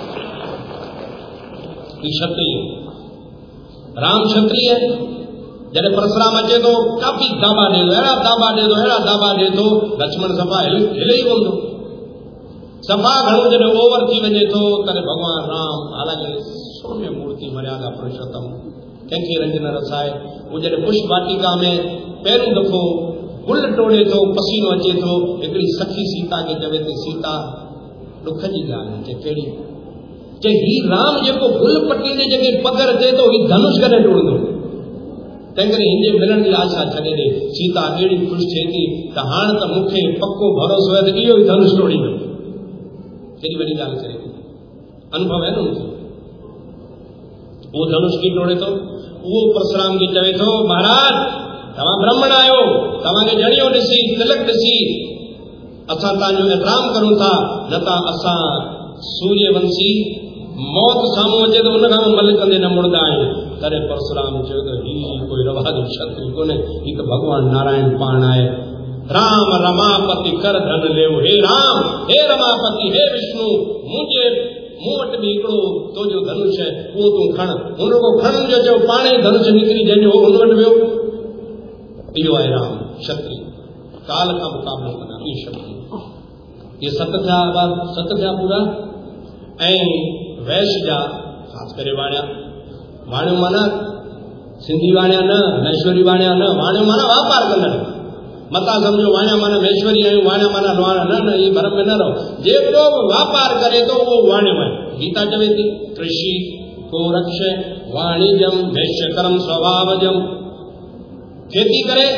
ही क्षत्रिय, राम क्षत्रिय। जॾहिं परशुराम अचे थो, काफ़ी दाबा ॾे थो, अहिड़ा दाबा ॾे थो, अहिड़ा दाबा ॾे थो, लक्ष्मण सफ़ा हिले ई कोन थो। सफ़ा घणो जॾहिं ओवर थी वञे थो, तॾहिं भॻवान राम, हालांकि सौम्य मूर्ति, मर्यादा पुरुषोत्तम, कंहिंखे रंज न रसाए, उहो जॾहिं पुष्प वाटिका में पहिरियों दफ़ो गुल टोड़े थो, पसीनो अचे थो, हिकिड़ी सखी सीता खे चवे थी, सीता ॾुख जी ॻाल्हि आहे। कहिड़ी? चए ही राम जेको गुल पटींदे जेके पगर अचे थो, ही धनुष कॾहिं टोड़ंदो? तंहिं करे हिनजे मिलण जी आशा छॾे ॾे। सीता अहिड़ी ख़ुशि थिए थी त हाणे त मूंखे पको भरोसो आहे त इहो ई धनुष टोड़ींदो। केॾी वॾी ॻाल्हि करे थी, अनुभव है न उनखे। उहो धनुष कीअं टोड़े थो? उहो परशुराम खे चवे थो, महाराज तव्हां ब्राह्मण आहियो, तव्हांखे जणियो ॾिसी, तिलक ॾिसी असां तव्हांजो एतराम करूं था, न त असां सूर्यवंशी मौत साम्हूं अचे त उन खां मल कंदे न मुड़ंदा आहियूं। तॾहिं परशुराम चयो त ही कोई रवाजो क्षत्रिय कोन्हे, ही त भॻवान नारायण पाण आहे। राम रमापति कर धन लेव, हे राम, हे रमापति, हे विष्णु, मुंहिंजे मूं वटि बि हिकिड़ो तुंहिंजो धनुष आहे, उहो तूं खण। हुन को खणण जो चयो, पाणे ई धनुष निकिरी जंहिंजो हुन वटि वियो। इहो आहे राम क्षत्रिय, काल का मुक़ाबिलो कंदा इहे क्षत्रिय। इहे सत थिया, सत थिया पूरा। ऐं वैश्य जा ख़ासि करे वाणिया, वाणियूं माना सिंधी वाणिया न, मैश्वरी वाणिया न, वाणियूं माना वापार कंदड़। मता सम्झो वाणिया माना मैश्वरी आहियूं, वाणिया माना लवाणा, न न, इहे भरम में न रहो। जेको बि वापार करे थो उहो वाणियो आहे। गीता चवे थी कृषि गोरक्ष वाणिज्यम वैश्य कर्म स्वभावजम। खेती करे,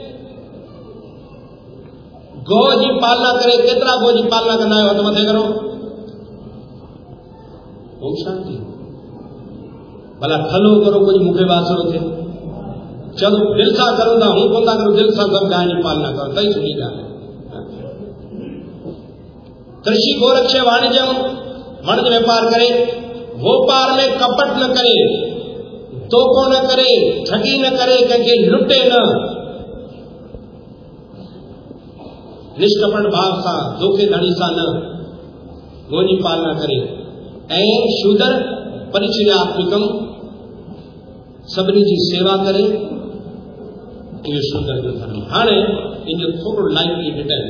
गौ जी पालना करे, केतरा गौ जी पालना कंदा आहियो, हथ मथे करो। ओम शांति। भला थलो करो, कुछ मुखे वासरो थे, चलो दिल सां करो था, हूं कोन था करो, दिल सां सब गांइ जी पालना करो, तई सुठी ॻाल्हि है। कृषि गोरक्ष वाणिज्यम, वणज व्यापार करे, व्यापार में कपट न करे, तोको न करे, ठगी न करे, कंहिंखे लुटे न, निष्कपट भाव सां, धोखेधड़ी सां न, गोजी पालना करे। ऐं शूदर परिचर्यात्मकम, सभिनी जी सेवा करे, इहो शूदर जो धर्म। हाणे इनजो थोरो लाइटली डिटेल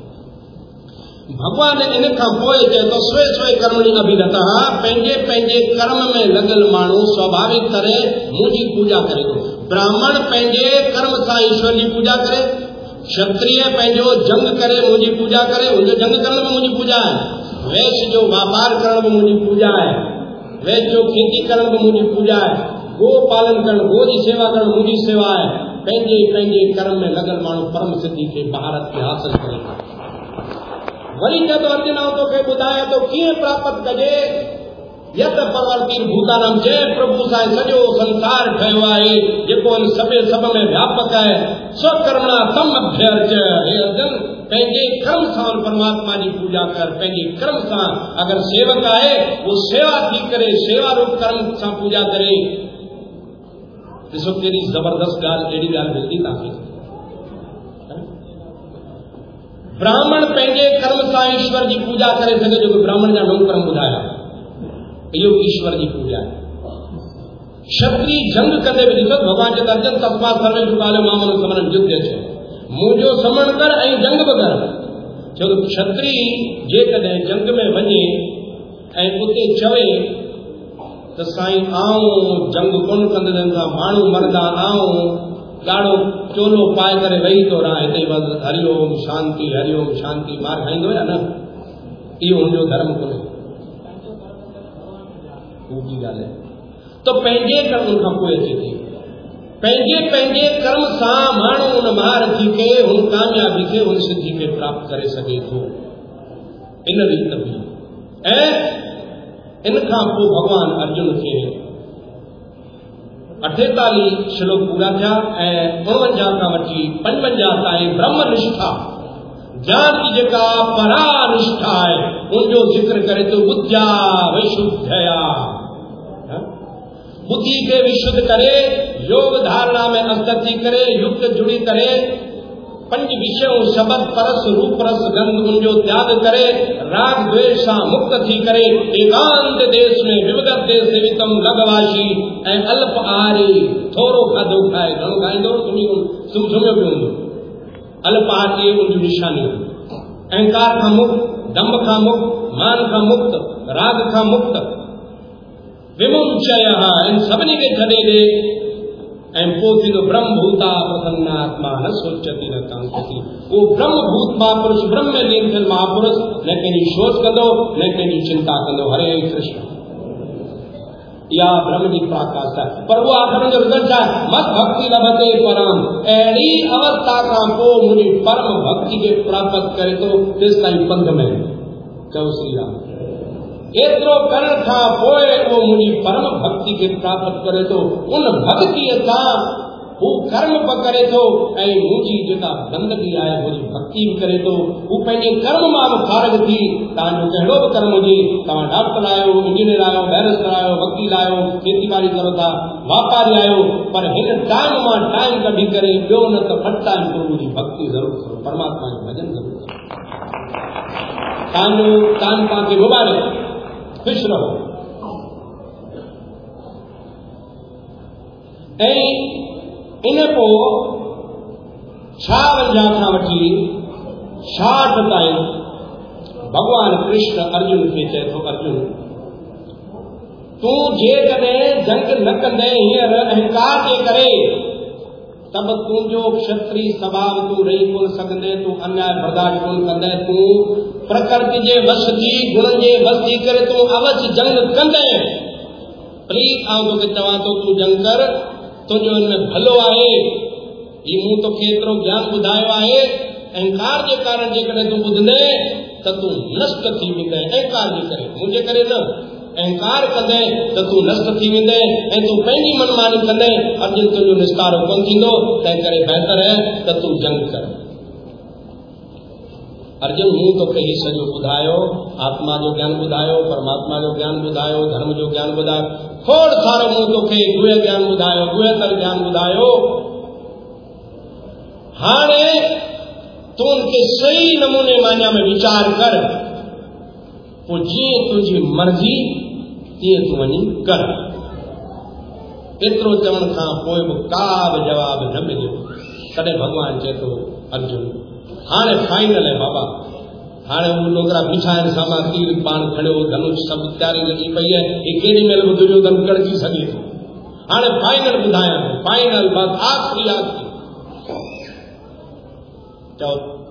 भगवान इन खां पोइ चए थो स्वे स्वे कर्मणि अभिरता, पंहिंजे पंहिंजे कर्म में लॻल माण्हू स्वाभाविक तरह मुंहिंजी पूजा करे थो। ब्राह्मण पंहिंजे कर्म सां ईश्वर जी पूजा करे, क्षत्रिय पंहिंजो जंग करे मुंहिंजी पूजा करे, उनजो जंग करण में मुंहिंजी पूजा है। वैश्य जो व्यापार करण में मुंहिंजी पूजा है, वैश्य जो खेती करण में मुंहिंजी पूजा है, गो पालन करण, गो जी सेवा करण मुंहिंजी सेवा है। पंहिंजे पंहिंजे कर्म में लॻल माण्हू परम सिद्धि खे भारत खे हासिल करे। वरी चए थो अर्जुन तोखे ॿुधायां थो कीअं प्राप्त कजे। यत परवर्ती भूतानम, जय प्रभु सां सॼो संसार ठहियो आहे, जेको इन सभे सभ में व्यापक आहे। स्वकर्मणा तम अभ्यर्च, हे अर्जुन पंहिंजे कर्म सां परमात्मा जी पूजा कर। पंहिंजे कर्म सां अगर सेवक आहे वो सेवा थी करे, सेवा रूप कर्म सां पूजा करे। ॾिसो केॾी जबरदस्त ॻाल्हि, अहिड़ी ॻाल्हि मिलंदी तव्हांखे। ब्राह्मण पंहिंजे कर्म सां ईश्वर जी पूजा करे सघे, जो ब्राह्मण जा नौ कर्म ॿुधाया, इहो ईश्वर जी पूजा आहे। क्षत्रिय जंग कंदे बि ॾिसो भॻवान चए अर्जुन तस्मा सर्वे जुगाले मामल समरन युद्ध अचे, मुंहिंजो समण कर ऐं जंग बि कर। छो त क्षत्रिय जेकॾहिं जंग में वञे ऐं उते चवे त साईं आऊं जंग कोन कंदुसि, माण्हू मरंदा, आऊं ॻाढ़ो चोलो पाए करे वेही थो रहां, हिते बसि हरिओम शांति हरिओम शांति मार खाईंदो या न, इहो हुनजो धर्म कोन्हे। ॻाल्हि आहे त पंहिंजे कर्म खां पोइ अचे थी, पंहिंजे पंहिंजे कर्म सां माण्हू हुन मार थी के, हुन कामयाबी खे, हुन सिद्धि खे प्राप्त करे सघे थो। इन रीत बि ऐं इन खां पोइ भॻवान अर्जुन खे अठेतालीह श्लोक पूरा थिया ऐं उणवंजाह खां वठी पंजवंजाह ताईं ब्रह्मनिष्ठा, ज्ञान की जेका परानिष्ठा आहे उनजो जिक्र करे तो। बुद्ध्या विशुद्धया, बुद्धि के विशुद्ध करे, योग धारणा में अस्थिर थी करे, युक्त जुड़ी करे, पंज विषयों शब्द परस रूप रस गंध उनजो त्याग करे, राग द्वेष सां मुक्त थी करे, एकांत देश में विविधत देश सेवितम लॻवासी ऐं अल्प आहारी, थोरो खाधो खाए, घणो खाईंदो सुम्ही सुम्हियो पियो हूंदो। अल्प आहारी उनजी निशानी, अहंकार खां मुक्त, दंभ खां मुक्त, मान खां मुक्त, राग खां मुक्त, विमुंचय, इन सभिनी खे छॾे ॾे ऐं पोइ थींदो ब्रह्मभूता प्रसन्नात्मा न सोचती न कांक्षति। वो ब्रह्मभूत महापुरुष, ब्रह्म में लीन थियल महापुरुष न कंहिंजी सोच कंदो, न कंहिंजी चिंता कंदो। हरे कृष्ण। इहा ब्रह्म जी पराकाष्ठा आहे। पर उहा आखिर जो रिज़ल्ट छा आहे? मत भक्ति लभते परम, अहिड़ी अवस्था खां पोइ मुंहिंजी परम भक्ति खे प्राप्त करे थो, तेसि ताईं पंध में चयो श्री राम। एतिरो करण खां पोइ उहो मुंहिंजी परम भक्ति खे प्राप्त करे थो। उन भक्तिअ सां हू कर्म बि करे थो ऐं मुंहिंजी जेका बंदगी आहे मुंहिंजी भक्ति बि करे थो। हू पंहिंजे कर्म मां बि फारग थी, तव्हांजो कहिड़ो बि कर्म हुजे, तव्हां डॉक्टर आहियो, इंजीनियर आहियो, बैरिस्टर आहियो, वकील आहियो, खेती बाड़ी करो था, वापारी आहियो, पर हिन टाइम मां टाइम कढी करे ॿियो न त फट टाइम करो, मुंहिंजी भक्ति ज़रूरु करो, परमात्मा जो भॼन ज़रूरु करो। तव्हांजो तव्हां तव्हांखे मुबारक, खुश रहो। ऐं इन पोइ छावंजाह खां वठी छाहठि ताईं भगवान कृष्ण अर्जुन खे चए थो, अर्जुन तूं जेकॾहिं जंग न कंदे हींअर अहंकार जे करे, तब तुंहिंजो क्षत्रिय स्वभाव तूं रही कोन सघंदे, तूं अन्याय बर्दाश्त कोन कंदे, तूं प्रकृति जे वश थी, गुण जे वश थी करे तूं अवश्य जंग कंदे, प्लीज आउं तोखे चवां थो तूं जंग कर, तुंहिंजो हिनमें भलो आहे। ही मूं तोखे एतिरो ज्ञान ॿुधायो आहे। अहंकार जे कारण जेकॾहिं तूं ॿुधंदे त तूं नष्ट थी वेंदे। अहंकार जे करे, मुंहिंजे करे न। अहंकार कंदे त तूं नष्ट थी वेंदे ऐं तूं पंहिंजी मनमानी कंदे अर्जुन तुंहिंजो निस्तारो कोन थींदो। तंहिं करे बहितर है त तूं जंग कर। अर्जुन मूं तोखे ही सॼो ॿुधायो, आत्मा जो ज्ञान ॿुधायो, परमात्मा जो ज्ञान ॿुधायो, धर्म जो ज्ञान ॿुधायो, खोड़ सारो मूं तोखे गुह्य ज्ञान ॿुधायो, गुह्यतर ज्ञान ॿुधायो। हाणे तूं उनखे सही नमूने मान्या में वीचार कर, पोइ जीअं तुंहिंजी मर्ज़ी तीअं तूं वञी कर। एतिरो चवण खां पोइ बि का बि जवाब न मिलियो। तॾहिं भॻवान चए थो अर्जुन हाणे फाइनल है बाबा। हाणे उहे लोकरा बीठा आहिनि साम्हूं, तीर पाण खड़ियो, धनुष सभु तयारी लॻी पई है। हे केॾी महिल बि दुर्योधन कड़की सघे थो। हाणे फाइनल ॿुधायां थो, फाइनल बस आख़िरी आख़िरी चओ।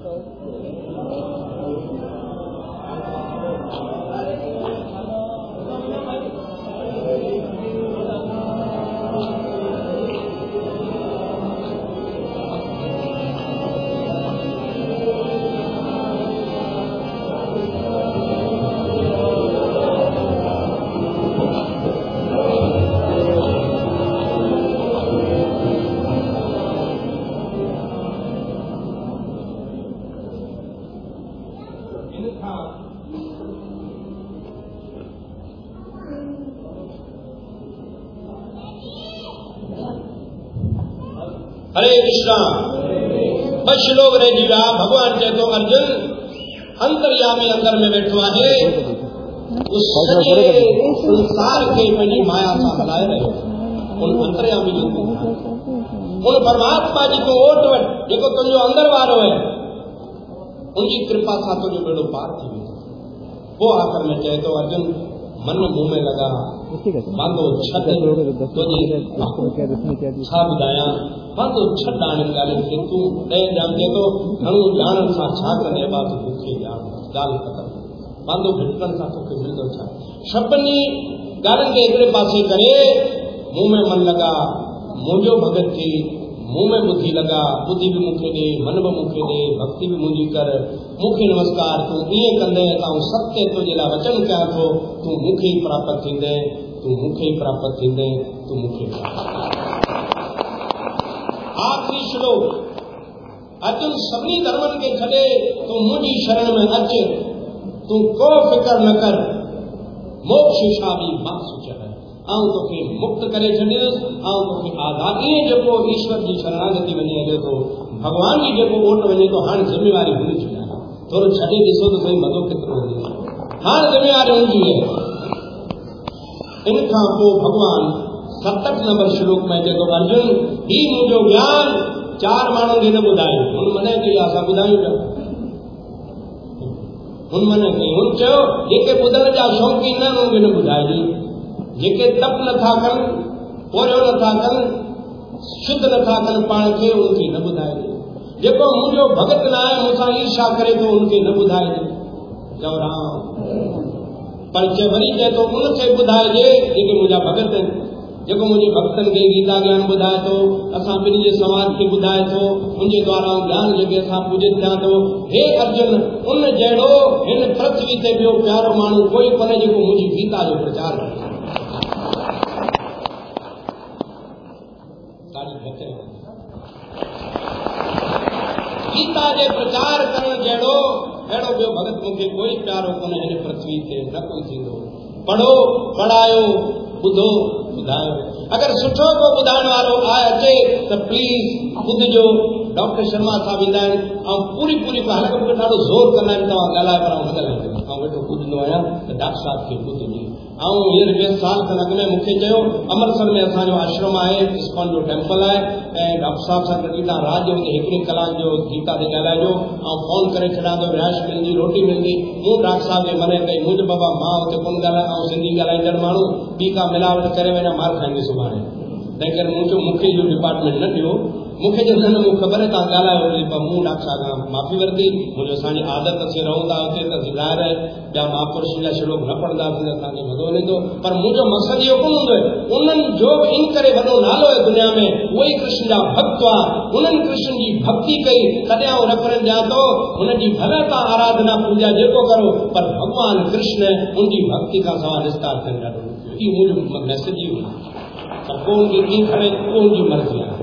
हरे कृष्णा। ॿ श्लोक रहिजी विया। भगवान चए थो अर्जुन अंतर्यामी अंदर में वेठो आहे, उस सॼे संसार खे पंहिंजी माया सां हलाए रहियो। उन अंतर्यामी जो उन परमात्मा जी तूं ओट वटि जेको तुंहिंजो अंदर वारो है, उनजी कृपा सां तुंहिंजो बेड़ो पार थी वेंदो। पोइ आख़िर में चए थो अर्जुन मन मुंह में लगा वांदो छॾ छा ॿुधायां, वांदो छॾ हाणे ॻाल्हि खे तूं ॾह ॼाणे थो घणो ॼाणण सां छा कंदे बात बुखे ॼाण ॻाल्हि ख़तमु। वांदो भिटकण सां तोखे मिलंदो छा? सभिनी ॻाल्हियुनि खे हिकिड़े पासे करे मुंह में मन लॻा, मुंहिंजो भगत थी, मुंह में बुद्धि लॻा, बुद्धि बि मूंखे ॾे, मन बि मूंखे ॾे, भक्ति बि मुंहिंजी कर, मूंखे नमस्कार। तूं ईअं कंदे त आउं सत्य तुंहिंजे लाइ वचन कयां थो, तूं मूंखे ई प्राप्त थींदे, तूं मूंखे ई प्राप्त थींदे, तूं मूंखे। आख़िरी श्लोक अर्जुन सभिनी धर्मनि खे छॾे तूं मुंहिंजी शरण में अच, तूं को फिकर न कर, मोक्ष शादी मां सुचल आउं तोखे मुक्त करे छॾियुसि, आउं तोखे आज़ादी। जेको ईश्वर जी शरणागति वञे हले थो, भगवान जी जेको ओट वञे थो, हाणे ज़िम्मेवारी हुनजी आहे। थोरो छॾे ॾिसो त सही मज़ो केतिरो हुजे। हाणे ज़िम्मेवारी हुनजी है। इन खां पोइ भगवान सतरि नंबर श्लोक में चए थो अर्जुन ही मुंहिंजो ज्ञान चार माण्हुनि खे न ॿुधायो। हुन मने कई असां ॿुधायूं पिया, हुन मने कई। हुन चयो जेके ॿुधण जा शौक़ीन न उन्हनि खे न ॿुधाइजे, जेके तप नथा कनि, पोरियो नथा कनि, शुद्ध नथा कनि पाण खे, उनखे न ॿुधाइजे। जेको मुंहिंजो भगत न आहे, मूंसां ईर्षा करे थो, उनखे न ॿुधाइजे। चओ राम। पर चए वरी चए थो उनखे ॿुधाइजे जेके मुंहिंजा भगत आहिनि, जेको मुंहिंजे भक्तनि खे गीता ज्ञान ॿुधाए थो, असां ॿिन्ही जे समाज खे ॿुधाए थो, उनजे द्वारा ज्ञान जेके असां पूजित थिया थो। हे अर्जुन, उन जहिड़ो हिन पृथ्वी ते ॿियो प्यारो माण्हू कोई कोन्हे जेको मुंहिंजी गीता जो प्रचार करे। गीता जे प्रचार करण जहिड़ो अहिड़ो ॿियो भगत मूंखे कोई प्यारो कोन्हे हिन पृथ्वी ते, न कोई थींदो। पढ़ो, पढ़ायो, ॿुधो, ॿुधायो। अगरि सुठो को ॿुधाइण वारो आहे अचे त प्लीज़ ॿुधिजो। डॉक्टर शर्मा साहब ईंदा आहिनि ऐं पूरी पूरी हालांकि मूंखे ॾाढो ज़ोर कंदा आहिनि तव्हां ॻाल्हाए, पर आउं न ॻाल्हाईंदुमि। आउं वेठो ॿुधंदो आहियां त डॉक्टर साहब खे ॿुधिजे। ऐं हींअर ॿिए साल खनि अॻु में मूंखे चयो अमृतसर में असांजो आश्रम आहे, इस्कॉन जो टेम्पल आहे, ऐं डॉक्टर साहब सां गॾु तव्हां राति जो हिकिड़े कलाक जो गीता ते ॻाल्हाइजो, ऐं फोन करे छॾियां रिहाइश मिलंदी, रोटी मिलंदी। मूं डॉक्टर साहब खे मने कई, मुंहिंजो बाबा मां हुते कोन ॻाल्हायां, ऐं सिंधी ॻाल्हाईंदड़ माण्हू ॿी का मिलावट करे वञा मार खाईंदी सुभाणे। तंहिं करे मुंहिंजो मूंखे इहो डिपार्टमेंट न ॾियो, मूंखे जो न मूंखे ख़बर है तव्हां ॻाल्हायो पर मूं डाक्टर साहब माफ़ी वरिती मुंहिंजो असांजी आदत से रहूं था हुते त ज़ाहिर आहे ॿिया महापुरुष जा श्लोक न पढ़ंदासीं त असांखे मज़ो वञे थो पर मुंहिंजो मक़सदु इहो कोन हूंदो आहे उन्हनि जो बि इन करे वॾो नालो आहे दुनिया में उहे ई कृष्ण जा भक्त हुआ उन्हनि कृष्ण जी भक्ति कई तॾहिं आउं रेफरेंस ॾियां थो हुनजी भले तव्हां आराधना पूजा जेको करो पर भॻवान कृष्ण उनजी भक्ति खां सवाइ निस्तार थियणु ॾाढो ॾुखियो इहो मुंहिंजो मैसेज ई हुओ पर को उनखे कीअं खणे को उनजी मर्ज़ी आहे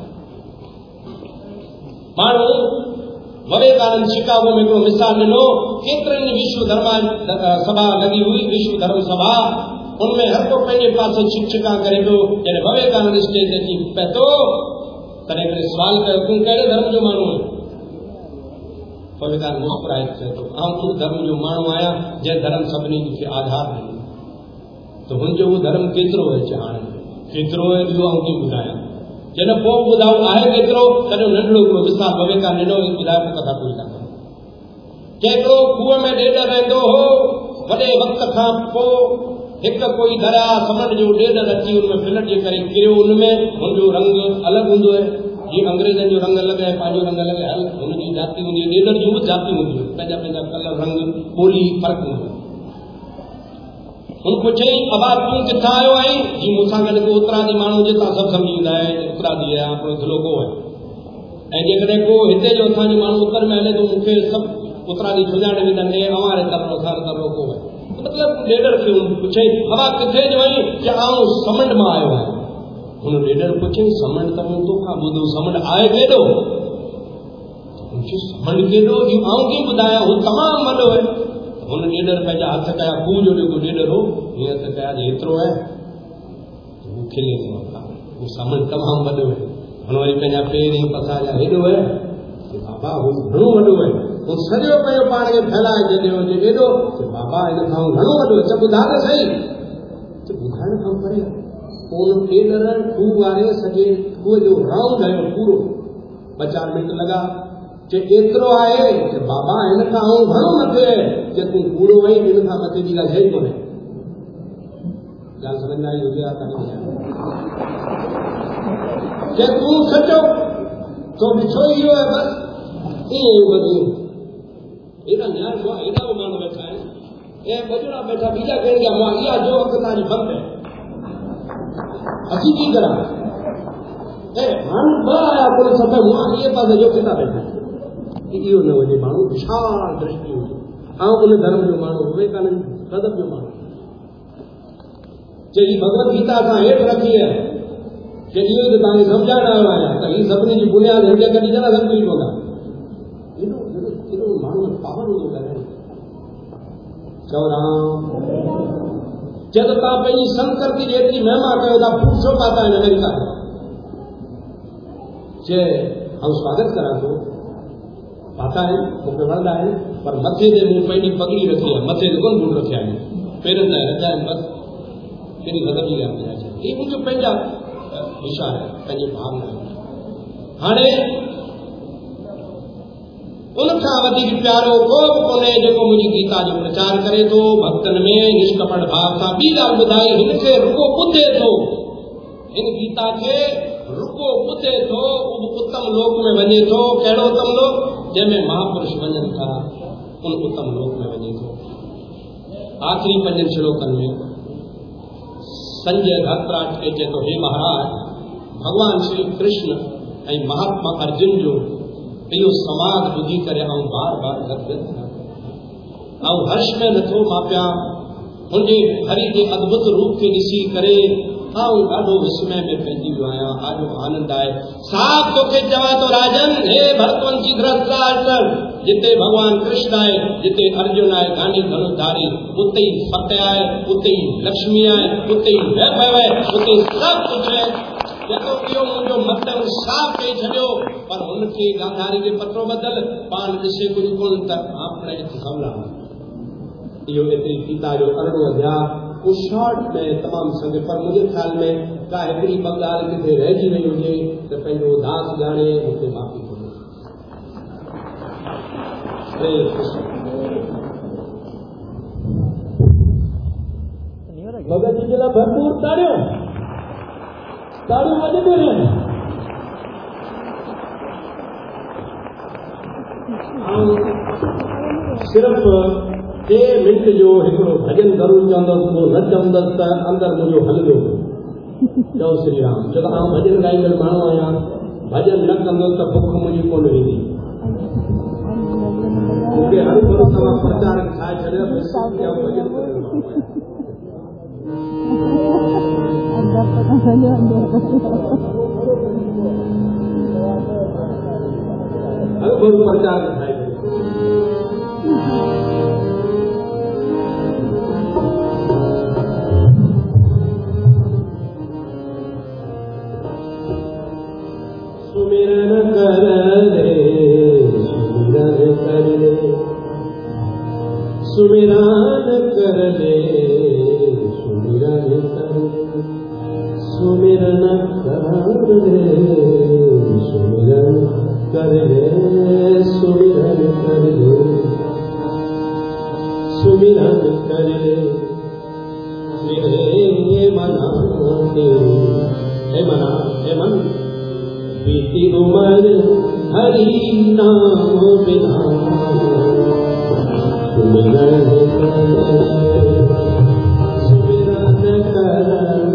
माण्हू विवेकानंद शिकागो में हिकिड़ो मिसाल ॾिनो केतिरनि विश्व धर्म सभा लॻी हुई विश्व धर्म सभा उनमें हर को पंहिंजे पासे शिक्षका करे पियो जॾहिं विवेकानंद स्टेज अची पए थो तॾहिं हिकिड़े सुवाल कयो तूं कहिड़े धर्म जो माण्हू आहे विवेकानंद मुस्कुराए चए थो आउं तूं धर्म जो माण्हू आहियां जंहिं धर्म सभिनी खे आधार ॾिनो त हुनजो उहो धर्म केतिरो आहे हाणे केतिरो आहे इहो आउं कीअं ॿुधायां जॾहिं पोइ ॿुधायो आहे केतिरो तॾहिं नंढड़ो हिकिड़ो विसार विवेकानंद ॾिनो ॿुधाए पोइ कथा पूरी था कयूं केतिरो खूह में ॾेढ रहंदो हो वॾे वक़्त खां पोइ हिकु कोई दरिया समुंड जो ॾेढ अची हुनमें फिलट जे करे किरियो हुनमें हुनजो रंग अलॻि हूंदो आहे जीअं अंग्रेज़नि जो रंग अलॻि आहे पंहिंजो रंग अलॻि आहे हुनजी जाति हूंदी आहे ॾेढ जूं बि जातियूं हूंदियूं पंहिंजा पंहिंजा कलर रंग ॿोली फ़र्क़ु हूंदो हुन पुछई अबा तूं किथां आयो आहीं जी मूंसां गॾु को उतरादी माण्हू जे तव्हां सभु सम्झींदा आहियो उतरादी आहे हिकिड़ो धुलोको आहे ऐं जेकॾहिं को हिते जो असांजो माण्हू उतर में हले थो मूंखे सभु उतरादी सुञाणे वेंदा अवारे तरलो असां तरलोको आहे मतिलबु ॾेढर खे पुछई अबा किथे जो आई की आउं समुंड मां आयो आहियां हुन ॾेढर पुछई समुंड त मूं तोखां ॿुधो समुंड आहे केॾो समुंड केॾो इहो आउं कीअं ॿुधायां हू तमामु वॾो आहे हुन ॾेढर पंहिंजा हथ कया खूह जो जेको ॾेढर हो हीअं हथ कया एतिरो आहे हू खिले थो उहो समुंड तमामु वॾो आहे हुन वरी पंहिंजा पेर ऐं पसारिया हेॾो आहे बाबा हू घणो वॾो आहे हू सॼो पंहिंजो पाण खे फैलाए छॾियो हुजे एॾो बाबा हिन खां घणो वॾो आहे ॿुधा त सही ॿुधाइण खां परे पोइ ॾेढर खूह वारे सॼे खूह जो राउंड आयो पूरो ॿ चारि मिंट लॻा जे एतिरो आहे कि बाबा हिन खां आउं घणो मथे आहे जे तूं कूड़ो वई हिन खां मथे जी ॻाल्हि है ई कोन्हे ॻाल्हि सम्झ में आई हुजे हा जे तूं सचो तो ॾिठो इहो आहे बसि ईअं ई ॿुधी हेॾा न्याण हुआ हेॾा बि माण्हू वेठा आहिनि ऐं ॿ ॼणा वेठा बीजा कहनि पिया मां इहा जो वक़्तु तव्हांजी बंदि आहे असीं की करा ऐं हाणे ॿ आया पुलिस सभु मां इहे पासे जो किथां वेठा इहो न हुजे माण्हू विशाल दृष्टि हुजे ऐं उन धर्म जो माण्हू विवेकानंद गदब जो माण्हू चई भगवत गीता असां हेठि रखी आहे कि इहो त तव्हांखे सम्झाइण आयो आहियां त हीअ सभिनी जी बुनियाद हिते कढी छॾा सम्झी कोन्हा एॾो एॾो माण्हू पावर हूंदो करे चओ राम चए त तव्हां पंहिंजी संस्कृति जी एतिरी महिमा कयो था फूट छो पाता आहिनि अमेरिका चए ऐं स्वागत करां थो पाता आहिनि मूंखे वणंदा आहिनि पर मथे ते मूं पंहिंजी पगड़ी रखी आहे मथे ते कोन बूट रखिया आहिनि पेरनि ताईं रखिया आहिनि बसि केॾी गदब जी ॻाल्हि ॿुधाए छॾी हीअ मुंहिंजो पंहिंजा वीचार आहे पंहिंजी भावना हाणे उनखां वधीक प्यारो को बि कोन्हे जेको मुंहिंजी गीता जो प्रचार करे थो भक्तनि में निष्कपट भाव सां ॿी ॻाल्हि ॿुधाई हिनखे रुगो ॿुधे थो हिन गीता खे रुगो ॿुधे थो उत्तम लोक में वञे थो कहिड़ो उत्तम लोक जंहिंमें महापुरुष वञनि था उन उत्तम लोक में वञे थो आख़िरी पंजनि श्लोकनि में संजय घातराज खे चए थो हे महाराज भगवान श्री कृष्ण ऐं महात्मा अर्जुन जो इहो समाज ॿुधी करे ऐं बार बार गदगद ऐं हर्ष में नथो मापिया हुनजे हरि जे अद्भुत रूप खे ॾिसी करे आऊं ॾाढो विस्मय में पइजी वियो आहियां ॾाढो आनंद आहे साफ़ तोखे चवां थो राजन हे भरतवंशी धृतराष्ट्र जिते भगवान कृष्ण आहे जिते अर्जुन आहे गांधी धनुधारी उते ई सत्य आहे उते ई लक्ष्मी आहे उते ई वैभव आहे उते सभु कुझु आहे जेको इहो मुंहिंजो मतिलबु साफ़ कई छॾियो पर हुनखे गांधारी जे पतो बदल पाण ॾिसे कुझु कोन त आपणे सवला इहो एतिरी गीता जो अरिड़हं अध्याय कुछ शॉर्ट में तमाम संग पर मुझे ख्याल में का हिकिड़ी बंगाल किथे रहिजी वई हुजे त पंहिंजो दास ॼाणे मूंखे माफ़ी कयो भगत जी जे लाइ भरपूर ताड़ियूं ताड़ियूं वॼंदियूं आहिनि सिर्फ़ टे मिंट जो हिकिड़ो भॼन ज़रूरु चवंदुसि, पोइ न चवंदुसि त अंदरि मुंहिंजो हलंदो। चओ श्री राम। छो त आउं भॼन ॻाईंदड़ माण्हू आहियां, भॼन न कंदुसि त बुख मुंहिंजी कोन ईंदी। मूंखे हर भरू तव्हां प्रचार ठाहे छॾियो भॼन हर भरू प्रचार ठाहे सुमिरन कर ले, सुमिरन कर ले, सुमिरन कर ले, सुमिरन कर ले, सुमिरन कर ले, सुमिरन कर ले, सुमिरन कर ले, सुमिरन कर ले, मेरे मना हे मना हे मन बीती उम्र हरि नाम बिना, सुमिरन कर, सुमिरन कर,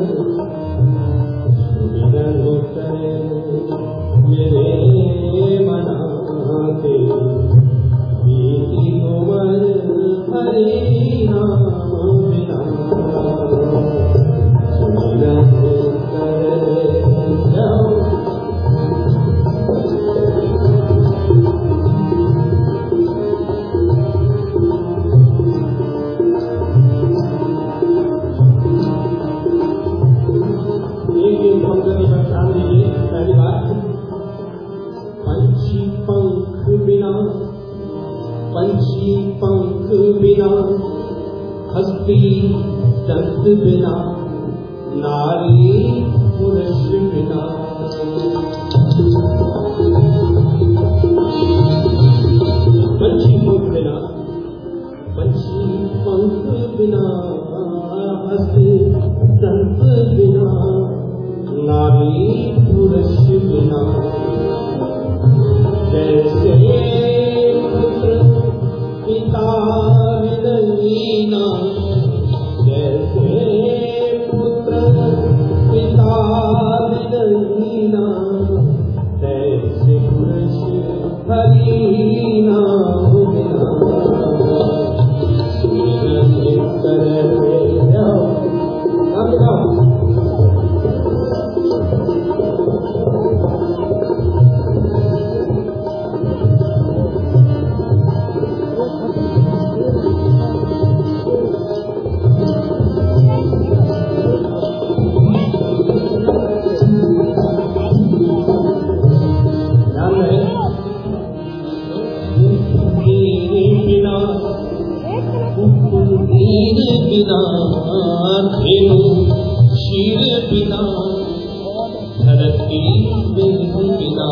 सुमिरन कर मेरे मना के, बीती उम्र हरि नाम बिना, सुमिरन कर जाओ। पंछी पंख बिना, हस्ती दंत बिना, नारी पुरुष बिना, पंछी पंख बिना, पंछी पंख बिना, हस्ती दंत बिना, नारी पुरुष बिना, कैसे पिता विनहीना, जैसे पुत्र पिता विनहीना, तैसे पुरुष हरि नाम बिना, सुमिरन कर बिना, खेलू शीर बिना, धरती बिना,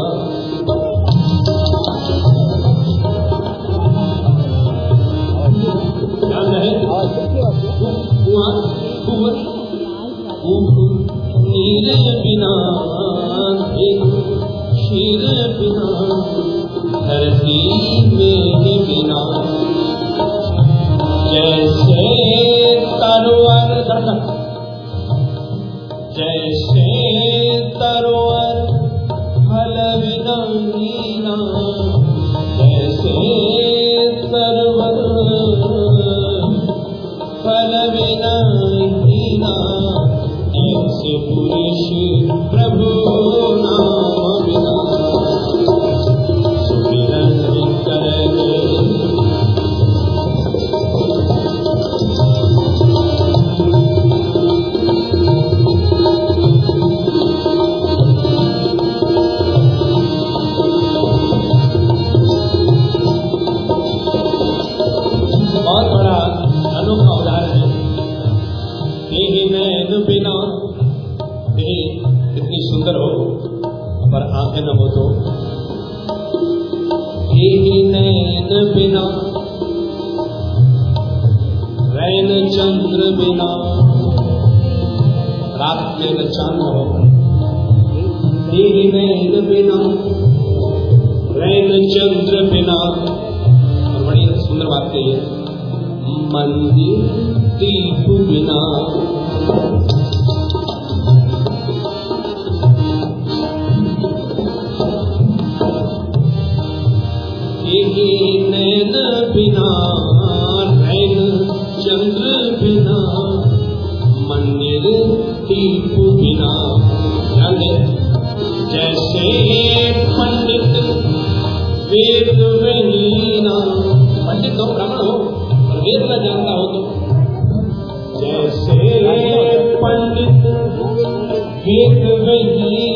नीर बिना, खेलू शीर बिना, धरती में बिना, जैसे तरोवर धड़कन, जैसे तरोवर फल विना, जैसे तरोवर फल विना, ऐसे पुरुष प्रभु नाम बिना, सुमिरन कर बिना, इतनी सुंदर हो पर आंखें न हो तो, ही नैन बिना, रैन चंद्र बिना, रात के न चांद हो, ही नैन बिना, रैन चंद्र बिना। और बड़ी सुंदर आते हैं, मंदिर दीप बिना नैन बिना नैन चंद्र बिना मंदिर दीप बिना। जैसे पंडित वेद विहीना, पंडित हो ब्राह्मण हो और वेद न जानता हो तो, जैसे पंडित वेद विहीना